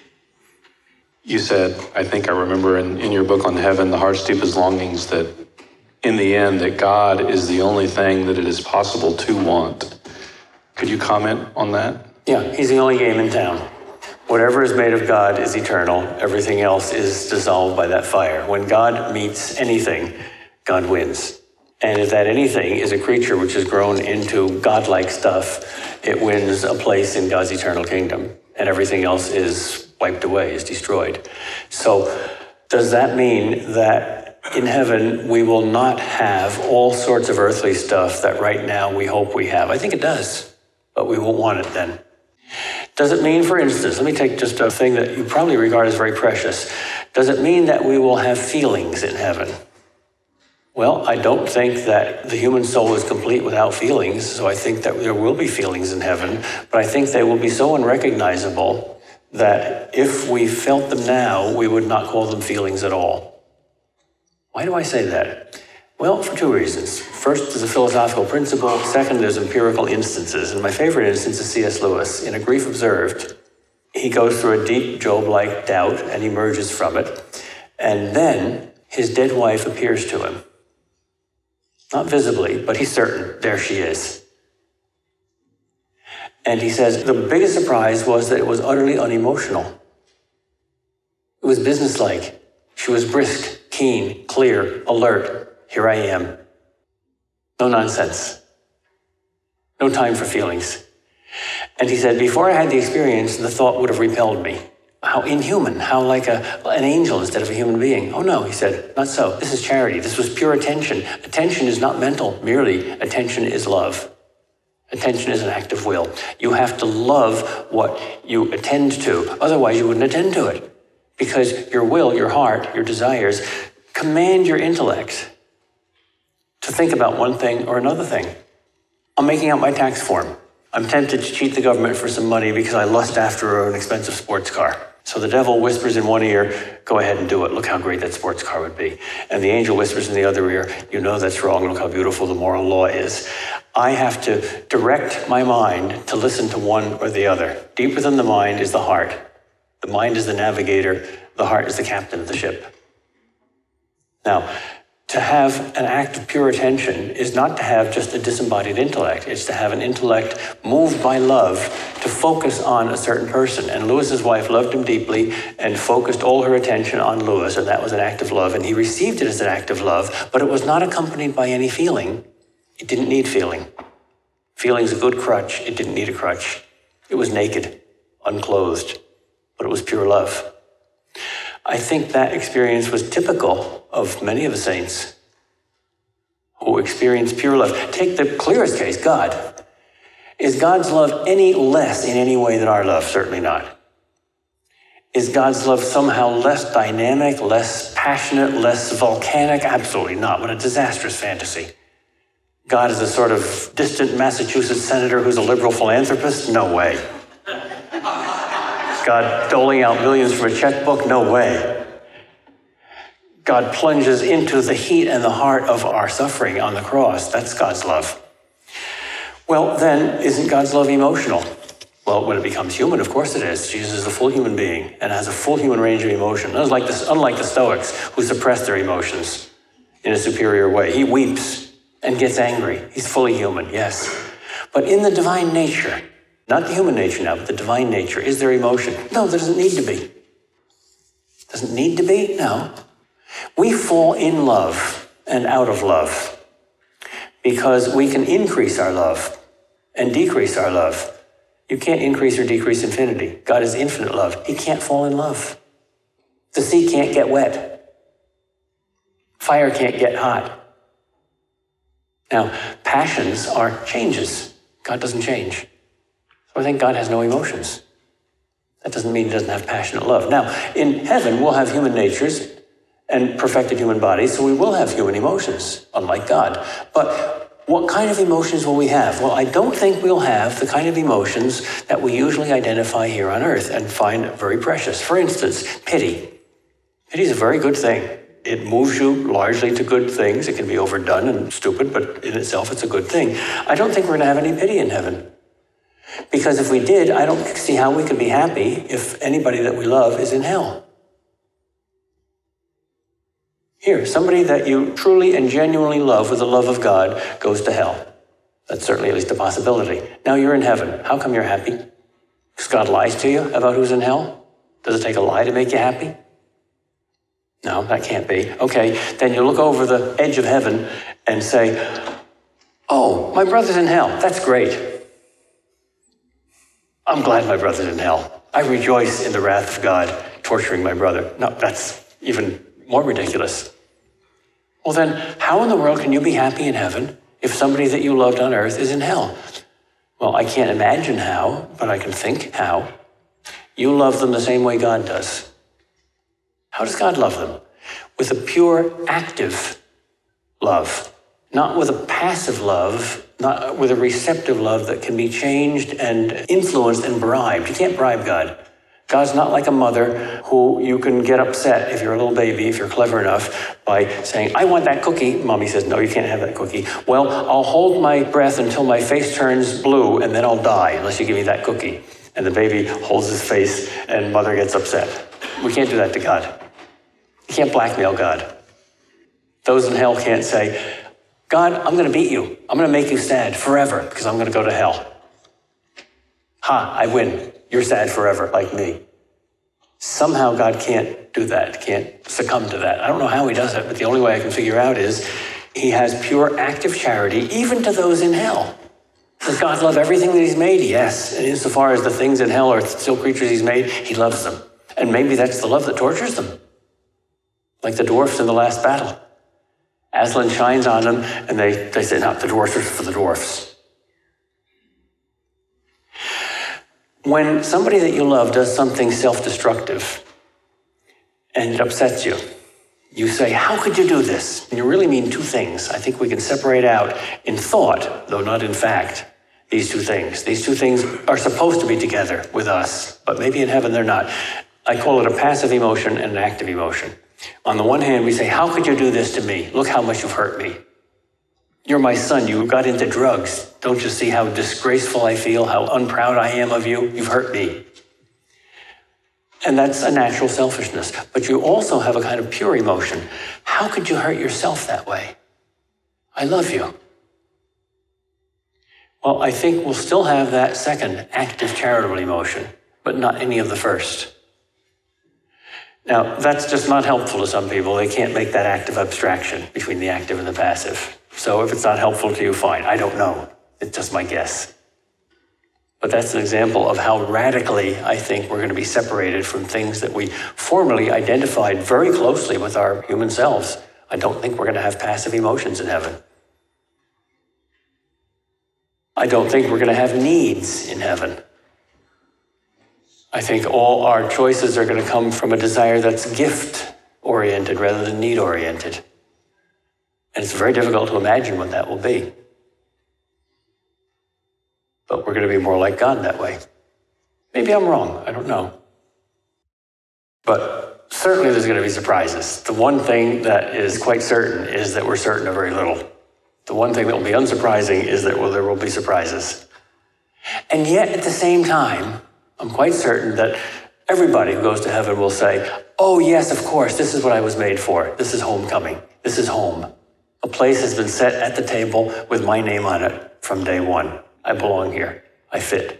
You said, I think I remember in your book on heaven, The Heart's Deepest Longings, that in the end, that God is the only thing that it is possible to want. Could you comment on that? Yeah, he's the only game in town. Whatever is made of God is eternal. Everything else is dissolved by that fire. When God meets anything, God wins. And if that anything is a creature which has grown into godlike stuff, it wins a place in God's eternal kingdom. And everything else is wiped away, is destroyed. So does that mean that in heaven we will not have all sorts of earthly stuff that right now we hope we have? I think it does, but we won't want it then. Does it mean, for instance, let me take just a thing that you probably regard as very precious. Does it mean that we will have feelings in heaven? Well, I don't think that the human soul is complete without feelings, so I think that there will be feelings in heaven, but I think they will be so unrecognizable that if we felt them now, we would not call them feelings at all. Why do I say that? Well, for two reasons. First, there's a philosophical principle. Second, there's empirical instances. And my favorite instance is C.S. Lewis. In A Grief Observed, he goes through a deep Job-like doubt and emerges from it. And then his dead wife appears to him. Not visibly, but he's certain. There she is. And he says, the biggest surprise was that it was utterly unemotional. It was businesslike. She was brisk, keen, clear, alert. Here I am. No nonsense. No time for feelings. And he said, before I had the experience, the thought would have repelled me. How inhuman, how like an angel instead of a human being. Oh no, he said, not so. This is charity. This was pure attention. Attention is not mental merely. Attention is love. Attention is an act of will. You have to love what you attend to. Otherwise, you wouldn't attend to it. Because your will, your heart, your desires command your intellect to think about one thing or another thing. I'm making out my tax form. I'm tempted to cheat the government for some money because I lust after an expensive sports car. So the devil whispers in one ear, go ahead and do it. Look how great that sports car would be. And the angel whispers in the other ear, you know that's wrong. Look how beautiful the moral law is. I have to direct my mind to listen to one or the other. Deeper than the mind is the heart. The mind is the navigator. The heart is the captain of the ship. Now, to have an act of pure attention is not to have just a disembodied intellect. It's to have an intellect moved by love to focus on a certain person. And Lewis's wife loved him deeply and focused all her attention on Lewis, and that was an act of love. And he received it as an act of love, but it was not accompanied by any feeling. It didn't need feeling. Feeling's a good crutch. It didn't need a crutch. It was naked, unclothed, but it was pure love. I think that experience was typical of many of the saints who experienced pure love. Take the clearest case, God. Is God's love any less in any way than our love? Certainly not. Is God's love somehow less dynamic, less passionate, less volcanic? Absolutely not. What a disastrous fantasy. God is a sort of distant Massachusetts senator who's a liberal philanthropist? No way. God doling out millions from a checkbook? No way. God plunges into the heat and the heart of our suffering on the cross. That's God's love. Well, then, isn't God's love emotional? Well, when it becomes human, of course it is. Jesus is a full human being and has a full human range of emotion. Unlike the Stoics, who suppress their emotions in a superior way. He weeps and gets angry. He's fully human, yes. But in the divine nature, not the human nature now, but the divine nature, is there emotion? No, there doesn't need to be. Doesn't need to be? No. We fall in love and out of love because we can increase our love and decrease our love. You can't increase or decrease infinity. God is infinite love. He can't fall in love. The sea can't get wet. Fire can't get hot. Now, passions are changes. God doesn't change. So I think God has no emotions. That doesn't mean he doesn't have passionate love. Now, in heaven, we'll have human natures and perfected human bodies, so we will have human emotions, unlike God. But what kind of emotions will we have? Well, I don't think we'll have the kind of emotions that we usually identify here on earth and find very precious. For instance, pity. Pity is a very good thing. It moves you largely to good things. It can be overdone and stupid, but in itself, it's a good thing. I don't think we're going to have any pity in heaven. Because if we did, I don't see how we could be happy if anybody that we love is in hell. Here, somebody that you truly and genuinely love with the love of God goes to hell. That's certainly at least a possibility. Now you're in heaven. How come you're happy? Because God lies to you about who's in hell? Does it take a lie to make you happy? No, that can't be. Okay, then you look over the edge of heaven and say, oh, my brother's in hell. That's great. I'm glad my brother's in hell. I rejoice in the wrath of God torturing my brother. No, that's even more ridiculous. Well then, how in the world can you be happy in heaven if somebody that you loved on earth is in hell? Well, I can't imagine how, but I can think how. You love them the same way God does. How does God love them? With a pure, active love, not with a passive love, not with a receptive love that can be changed and influenced and bribed. You can't bribe God. God's not like a mother who you can get upset if you're a little baby, if you're clever enough, by saying, I want that cookie. Mommy says, no, you can't have that cookie. Well, I'll hold my breath until my face turns blue and then I'll die unless you give me that cookie. And the baby holds his face and mother gets upset. We can't do that to God. You can't blackmail God. Those in hell can't say, God, I'm going to beat you. I'm going to make you sad forever because I'm going to go to hell. Ha, I win. You're sad forever, like me. Somehow God can't do that, can't succumb to that. I don't know how he does it, but the only way I can figure out is he has pure active charity, even to those in hell. Does God love everything that he's made? Yes. And insofar as the things in hell are still creatures he's made, he loves them. And maybe that's the love that tortures them. Like the dwarfs in the last battle. Aslan shines on them, and they say, no, the dwarfs are for the dwarfs. When somebody that you love does something self-destructive and it upsets you, you say, how could you do this? And you really mean two things. I think we can separate out in thought, though not in fact, these two things. These two things are supposed to be together with us, but maybe in heaven they're not. I call it a passive emotion and an active emotion. On the one hand, we say, how could you do this to me? Look how much you've hurt me. You're my son. You got into drugs. Don't you see how disgraceful I feel, how unproud I am of you? You've hurt me. And that's a natural selfishness. But you also have a kind of pure emotion. How could you hurt yourself that way? I love you. Well, I think we'll still have that second active charitable emotion, but not any of the first. Now, that's just not helpful to some people. They can't make that active abstraction between the active and the passive. So if it's not helpful to you, fine. I don't know. It's just my guess. But that's an example of how radically I think we're going to be separated from things that we formerly identified very closely with our human selves. I don't think we're going to have passive emotions in heaven. I don't think we're going to have needs in heaven. I think all our choices are going to come from a desire that's gift-oriented rather than need-oriented. And it's very difficult to imagine what that will be. But we're going to be more like God that way. Maybe I'm wrong. I don't know. But certainly there's going to be surprises. The one thing that is quite certain is that we're certain of very little. The one thing that will be unsurprising is that there will be surprises. And yet, at the same time, I'm quite certain that everybody who goes to heaven will say, oh yes, of course, this is what I was made for. This is homecoming. This is home. A place has been set at the table with my name on it from day one. I belong here. I fit.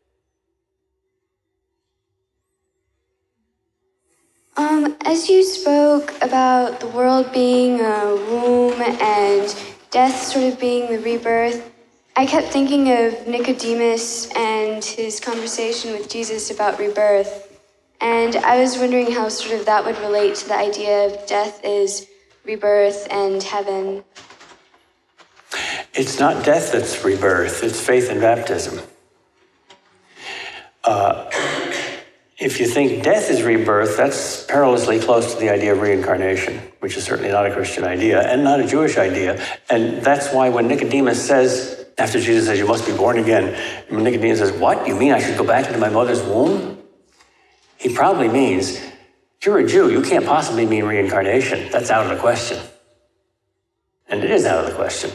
As you spoke about the world being a womb and death sort of being the rebirth, I kept thinking of Nicodemus and his conversation with Jesus about rebirth. And I was wondering how sort of that would relate to the idea of death is rebirth and heaven. It's not death that's rebirth, it's faith in baptism. If you think death is rebirth, that's perilously close to the idea of reincarnation, which is certainly not a Christian idea and not a Jewish idea. And that's why when Nicodemus says, after Jesus says, you must be born again, when Nicodemus says, what? You mean I should go back into my mother's womb? He probably means, you're a Jew, you can't possibly mean reincarnation. That's out of the question. And it is out of the question.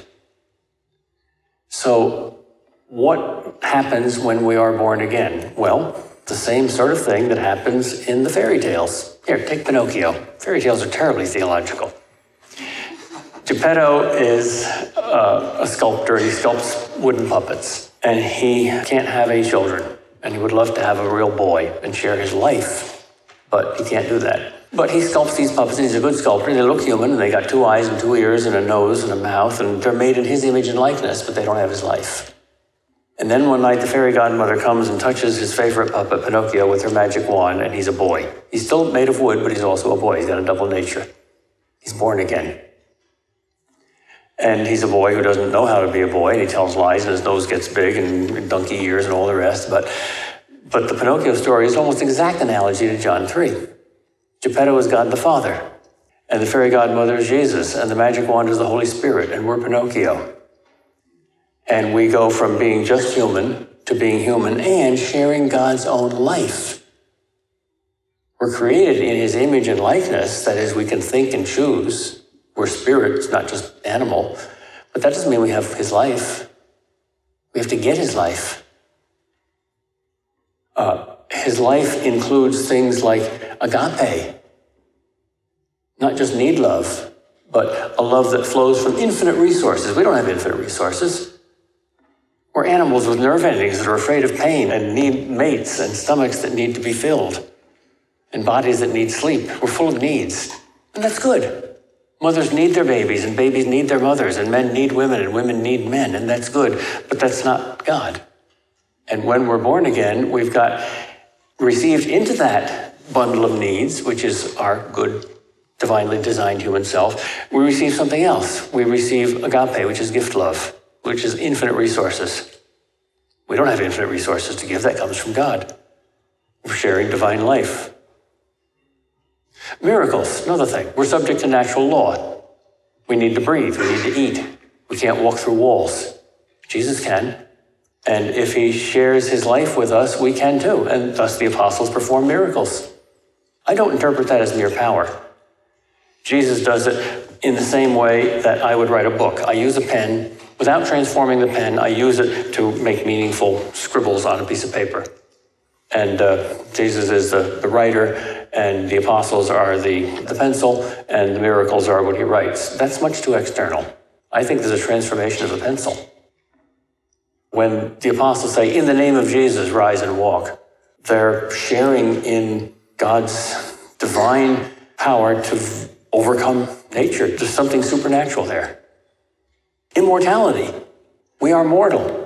So what happens when we are born again? Well, the same sort of thing that happens in the fairy tales. Here, take Pinocchio. Fairy tales are terribly theological. Geppetto is a sculptor. He sculpts wooden puppets. And he can't have any children. And he would love to have a real boy and share his life. But he can't do that. But he sculpts these puppets, and he's a good sculptor. They look human, and they got 2 eyes and 2 ears and a nose and a mouth, and they're made in his image and likeness, but they don't have his life. And then one night, the fairy godmother comes and touches his favorite puppet, Pinocchio, with her magic wand, and he's a boy. He's still made of wood, but he's also a boy. He's got a double nature. He's born again. And he's a boy who doesn't know how to be a boy, and he tells lies, and his nose gets big, and donkey ears, and all the rest. But the Pinocchio story is almost an exact analogy to John 3. Geppetto is God the Father, and the fairy godmother is Jesus, and the magic wand is the Holy Spirit, and we're Pinocchio. And we go from being just human to being human and sharing God's own life. We're created in his image and likeness, that is, we can think and choose. We're spirits, not just animal. But that doesn't mean we have his life. We have to get his life. His life includes things like agape. Not just need love, but a love that flows from infinite resources. We don't have infinite resources. We're animals with nerve endings that are afraid of pain and need mates and stomachs that need to be filled and bodies that need sleep. We're full of needs, and that's good. Mothers need their babies, and babies need their mothers, and men need women, and women need men, and that's good, but that's not God. And when we're born again, we've got received into that bundle of needs, which is our good, divinely designed human self, we receive something else. We receive agape, which is gift love, which is infinite resources. We don't have infinite resources to give. That comes from God. We're sharing divine life. Miracles, another thing. We're subject to natural law. We need to breathe. We need to eat. We can't walk through walls. Jesus can. And if he shares his life with us, we can too. And thus the apostles perform miracles. I don't interpret that as mere power. Jesus does it in the same way that I would write a book. I use a pen. Without transforming the pen, I use it to make meaningful scribbles on a piece of paper. And Jesus is the writer, and the apostles are the pencil, and the miracles are what he writes. That's much too external. I think there's a transformation of the pencil. When the apostles say, in the name of Jesus, rise and walk, they're sharing in God's divine power to overcome nature. There's something supernatural there. Immortality. We are mortal.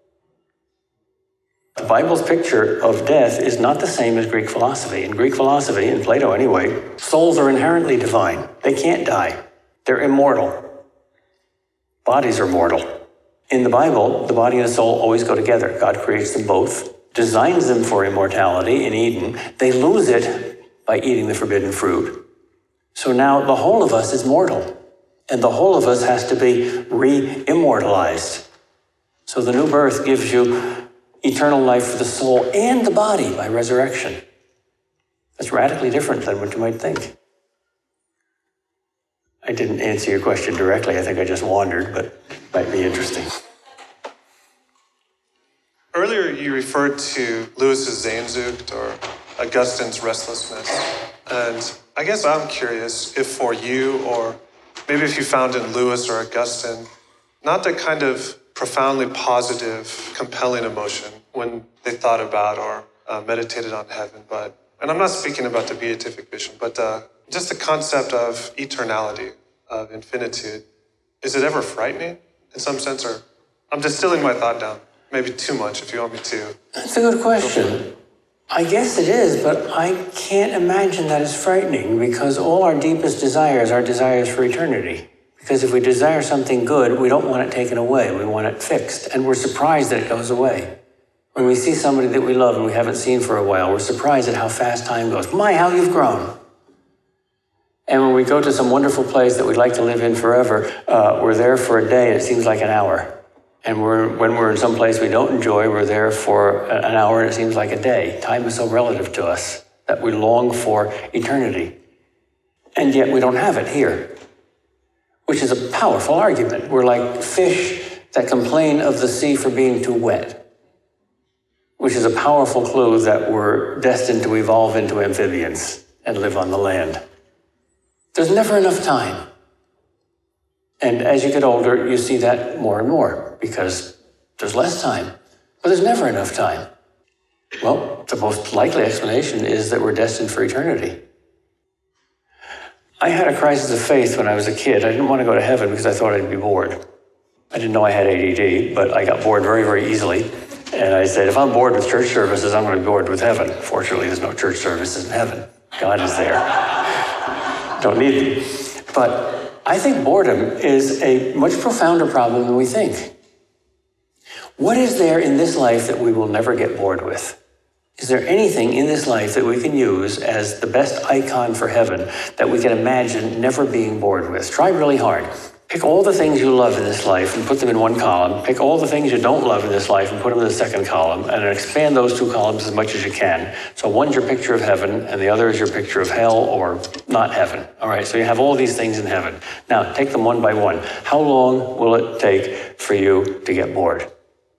The Bible's picture of death is not the same as Greek philosophy. In Greek philosophy, in Plato anyway, souls are inherently divine. They can't die. They're immortal. Bodies are mortal. In the Bible, the body and the soul always go together. God creates them both, designs them for immortality in Eden. They lose it by eating the forbidden fruit. So now the whole of us is mortal, and the whole of us has to be re-immortalized. So the new birth gives you eternal life for the soul and the body by resurrection. That's radically different than what you might think. I didn't answer your question directly. I think I just wandered, but it might be interesting. Earlier, you referred to Lewis's Sehnsucht, or Augustine's restlessness. And I guess I'm curious if for you, or maybe if you found in Lewis or Augustine, not the kind of profoundly positive, compelling emotion when they thought about or meditated on heaven, and I'm not speaking about the beatific vision, but just the concept of eternality, of infinitude. Is it ever frightening in some sense, or I'm distilling my thought down? Maybe too much if you want me to. That's a good question. I guess it is, but I can't imagine that as frightening, because all our deepest desires are desires for eternity. Because if we desire something good, we don't want it taken away. We want it fixed. And we're surprised that it goes away. When we see somebody that we love and we haven't seen for a while, we're surprised at how fast time goes. My, how you've grown. And when we go to some wonderful place that we'd like to live in forever, we're there for a day and it seems like an hour. And when we're in some place we don't enjoy, we're there for an hour and it seems like a day. Time is so relative to us that we long for eternity. And yet we don't have it here, which is a powerful argument. We're like fish that complain of the sea for being too wet, which is a powerful clue that we're destined to evolve into amphibians and live on the land. There's never enough time. And as you get older, you see that more and more because there's less time, but there's never enough time. Well, the most likely explanation is that we're destined for eternity. I had a crisis of faith when I was a kid. I didn't want to go to heaven because I thought I'd be bored. I didn't know I had ADD, but I got bored very, very easily. And I said, if I'm bored with church services, I'm going to be bored with heaven. Fortunately, there's no church services in heaven. God is there. Don't need them. But I think boredom is a much profounder problem than we think. What is there in this life that we will never get bored with? Is there anything in this life that we can use as the best icon for heaven that we can imagine never being bored with? Try really hard. Pick all the things you love in this life and put them in one column. Pick all the things you don't love in this life and put them in the second column, and expand those two columns as much as you can. So one's your picture of heaven, and the other is your picture of hell or not heaven. All right, so you have all these things in heaven. Now, take them one by one. How long will it take for you to get bored?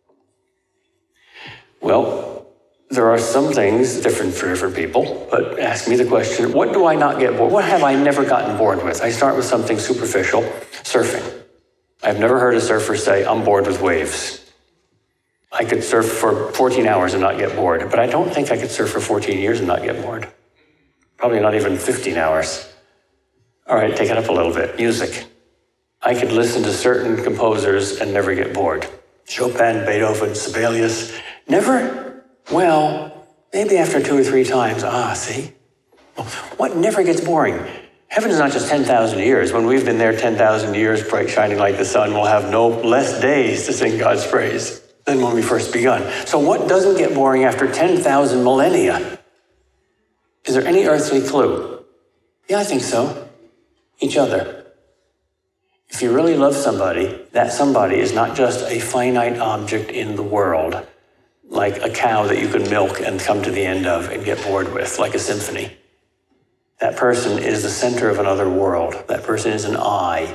Well, there are some things different for different people, but ask me the question, what do I not get bored? What have I never gotten bored with? I start with something superficial, surfing. I've never heard a surfer say, I'm bored with waves. I could surf for 14 hours and not get bored, but I don't think I could surf for 14 years and not get bored. Probably not even 15 hours. All right, take it up a little bit. Music. I could listen to certain composers and never get bored. Chopin, Beethoven, Sibelius. Never? Well, maybe after 2 or 3 times. See? What never gets boring? Heaven is not just 10,000 years. When we've been there 10,000 years, bright shining like the sun, we'll have no less days to sing God's praise than when we first begun. So what doesn't get boring after 10,000 millennia? Is there any earthly clue? Yeah, I think so. Each other. If you really love somebody, that somebody is not just a finite object in the world, like a cow that you can milk and come to the end of and get bored with, like a symphony. That person is the center of another world. That person is an I.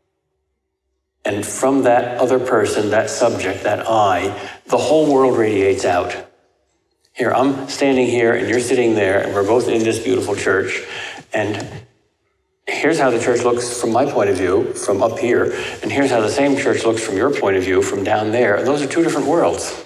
And from that other person, that subject, that I, the whole world radiates out. Here, I'm standing here and you're sitting there and we're both in this beautiful church. And here's how the church looks from my point of view, from up here. And here's how the same church looks from your point of view, from down there. And those are 2 different worlds.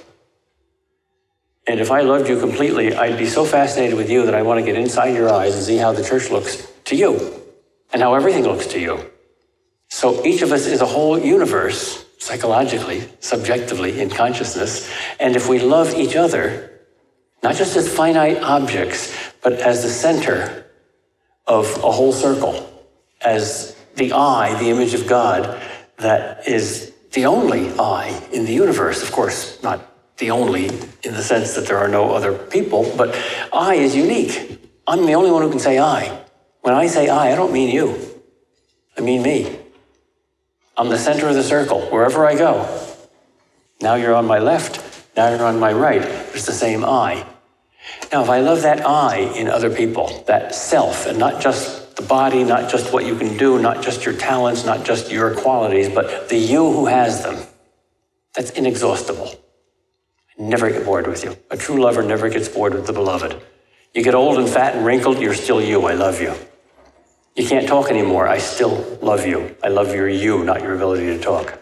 And if I loved you completely, I'd be so fascinated with you that I want to get inside your eyes and see how the church looks to you and how everything looks to you. So each of us is a whole universe, psychologically, subjectively, in consciousness. And if we love each other, not just as finite objects, but as the center of a whole circle, as the I, the image of God, that is the only I in the universe. Of course, not the only in the sense that there are no other people, but I is unique. I'm the only one who can say I. When I say I don't mean you. I mean me. I'm the center of the circle, wherever I go. Now you're on my left, now you're on my right. It's the same I. Now, if I love that I in other people, that self, and not just the body, not just what you can do, not just your talents, not just your qualities, but the you who has them, that's inexhaustible. Never get bored with you. A true lover never gets bored with the beloved. You get old and fat and wrinkled, you're still you. I love you. You can't talk anymore. I still love you. I love your you, not your ability to talk.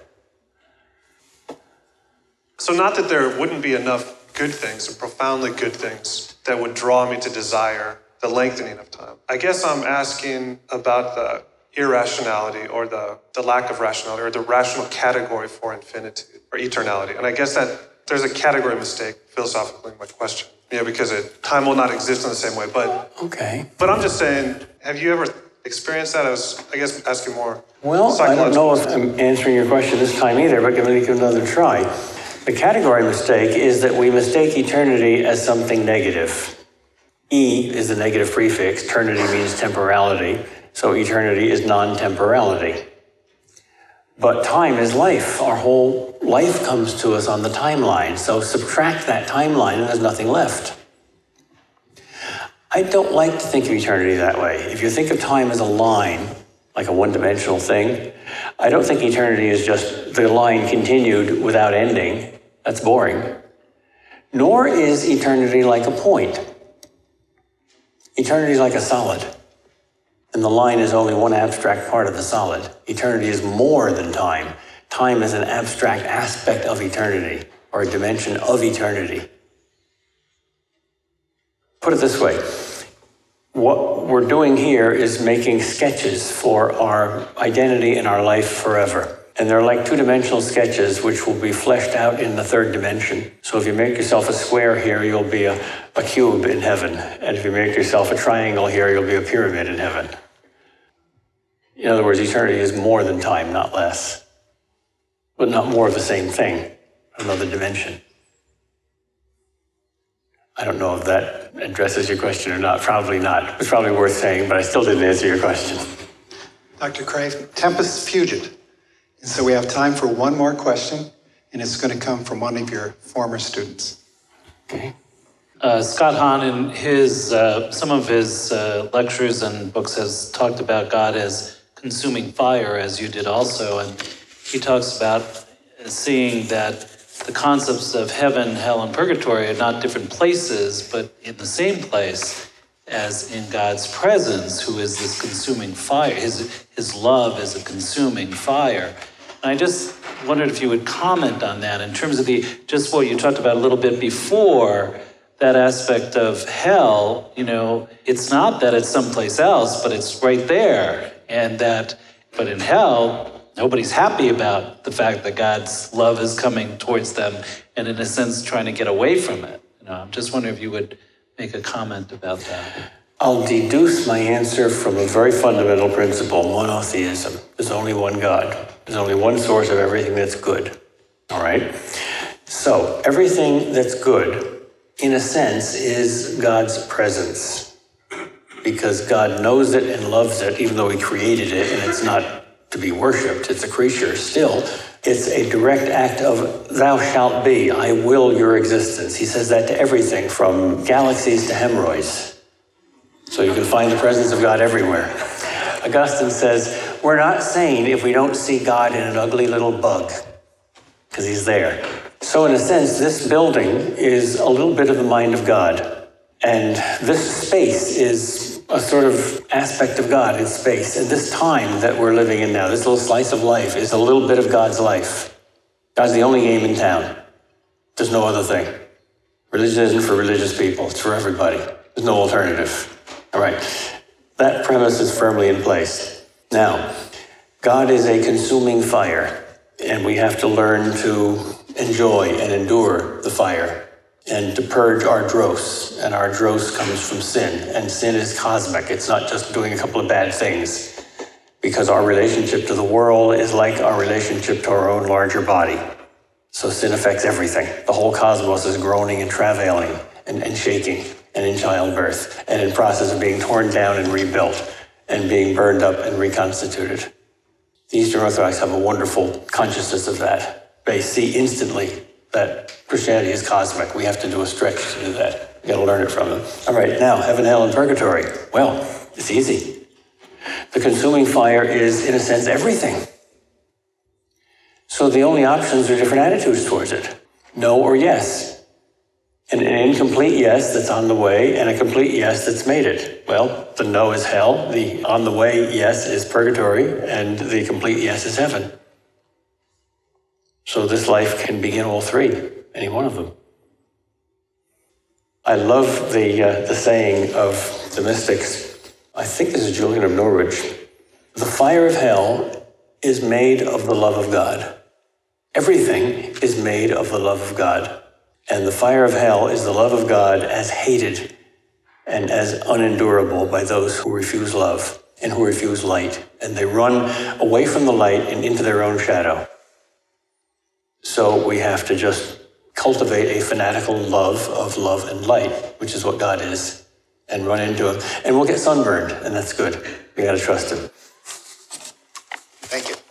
So not that there wouldn't be enough good things, or profoundly good things, that would draw me to desire the lengthening of time. I guess I'm asking about the irrationality or the lack of rationality, or the rational category for infinitude or eternality. And I guess that there's a category mistake, philosophically, in my question. Because time will not exist in the same way. But okay. But I'm just saying, have you ever experience that? I was, I guess, asking more. Well, I don't know if I'm answering your question this time either, but let me give another try. The category mistake is that we mistake eternity as something negative. E is the negative prefix. Eternity means temporality. So eternity is non-temporality. But time is life. Our whole life comes to us on the timeline. So subtract that timeline and there's nothing left. I don't like to think of eternity that way. If you think of time as a line, like a one-dimensional thing, I don't think eternity is just the line continued without ending. That's boring. Nor is eternity like a point. Eternity is like a solid. And the line is only one abstract part of the solid. Eternity is more than time. Time is an abstract aspect of eternity, or a dimension of eternity. Put it this way. What we're doing here is making sketches for our identity and our life forever. And they're like two-dimensional sketches which will be fleshed out in the third dimension. So if you make yourself a square here, you'll be a cube in heaven. And if you make yourself a triangle here, you'll be a pyramid in heaven. In other words, eternity is more than time, not less. But not more of the same thing, another dimension. I don't know if that addresses your question or not. Probably not. It's probably worth saying, but I still didn't answer your question. Dr. Craven, tempest fugit. And so we have time for one more question, and it's going to come from one of your former students. Okay. Scott Hahn, in his some of his lectures and books, has talked about God as consuming fire, as you did also, and he talks about seeing that the concepts of heaven, hell, and purgatory are not different places, but in the same place, as in God's presence, who is this consuming fire. His love is a consuming fire. And I just wondered if you would comment on that in terms of just what you talked about a little bit before, that aspect of hell. It's not that it's someplace else, but it's right there. But in hell, nobody's happy about the fact that God's love is coming towards them and in a sense trying to get away from it. I'm just wondering if you would make a comment about that. I'll deduce my answer from a very fundamental principle, monotheism. There's only one God. There's only one source of everything that's good. All right? So everything that's good, in a sense, is God's presence. Because God knows it and loves it, even though he created it, and it's not to be worshipped, it's a creature. Still, it's a direct act of thou shalt be, I will your existence. He says that to everything, from galaxies to hemorrhoids. So you can find the presence of God everywhere. Augustine says, we're not sane if we don't see God in an ugly little bug, because he's there. So in a sense, this building is a little bit of the mind of God. And this space is a sort of aspect of God in space. And this time that we're living in now, this little slice of life, is a little bit of God's life. God's the only game in town. There's no other thing. Religion isn't for religious people. It's for everybody. There's no alternative. All right. That premise is firmly in place. Now, God is a consuming fire, and we have to learn to enjoy and endure the fire and to purge our dross. And our dross comes from sin, and sin is cosmic. It's not just doing a couple of bad things, because our relationship to the world is like our relationship to our own larger body. So sin affects everything. The whole cosmos is groaning and travailing and shaking and in childbirth and in process of being torn down and rebuilt and being burned up and reconstituted. The Eastern Orthodox have a wonderful consciousness of that. They see instantly that Christianity is cosmic. We have to do a stretch to do that. We got to learn it from them. All right, now, heaven, hell, and purgatory. Well, it's easy. The consuming fire is, in a sense, everything. So the only options are different attitudes towards it. No or yes. And an incomplete yes that's on the way, and a complete yes that's made it. Well, the no is hell, the on the way yes is purgatory, and the complete yes is heaven. So this life can begin all three, any one of them. I love the saying of the mystics. I think this is Julian of Norwich. The fire of hell is made of the love of God. Everything is made of the love of God. And the fire of hell is the love of God as hated and as unendurable by those who refuse love. and who refuse light. And they run away from the light and into their own shadow. So we have to just cultivate a fanatical love of love and light, which is what God is, and run into him. And we'll get sunburned, and that's good. We got to trust him. Thank you.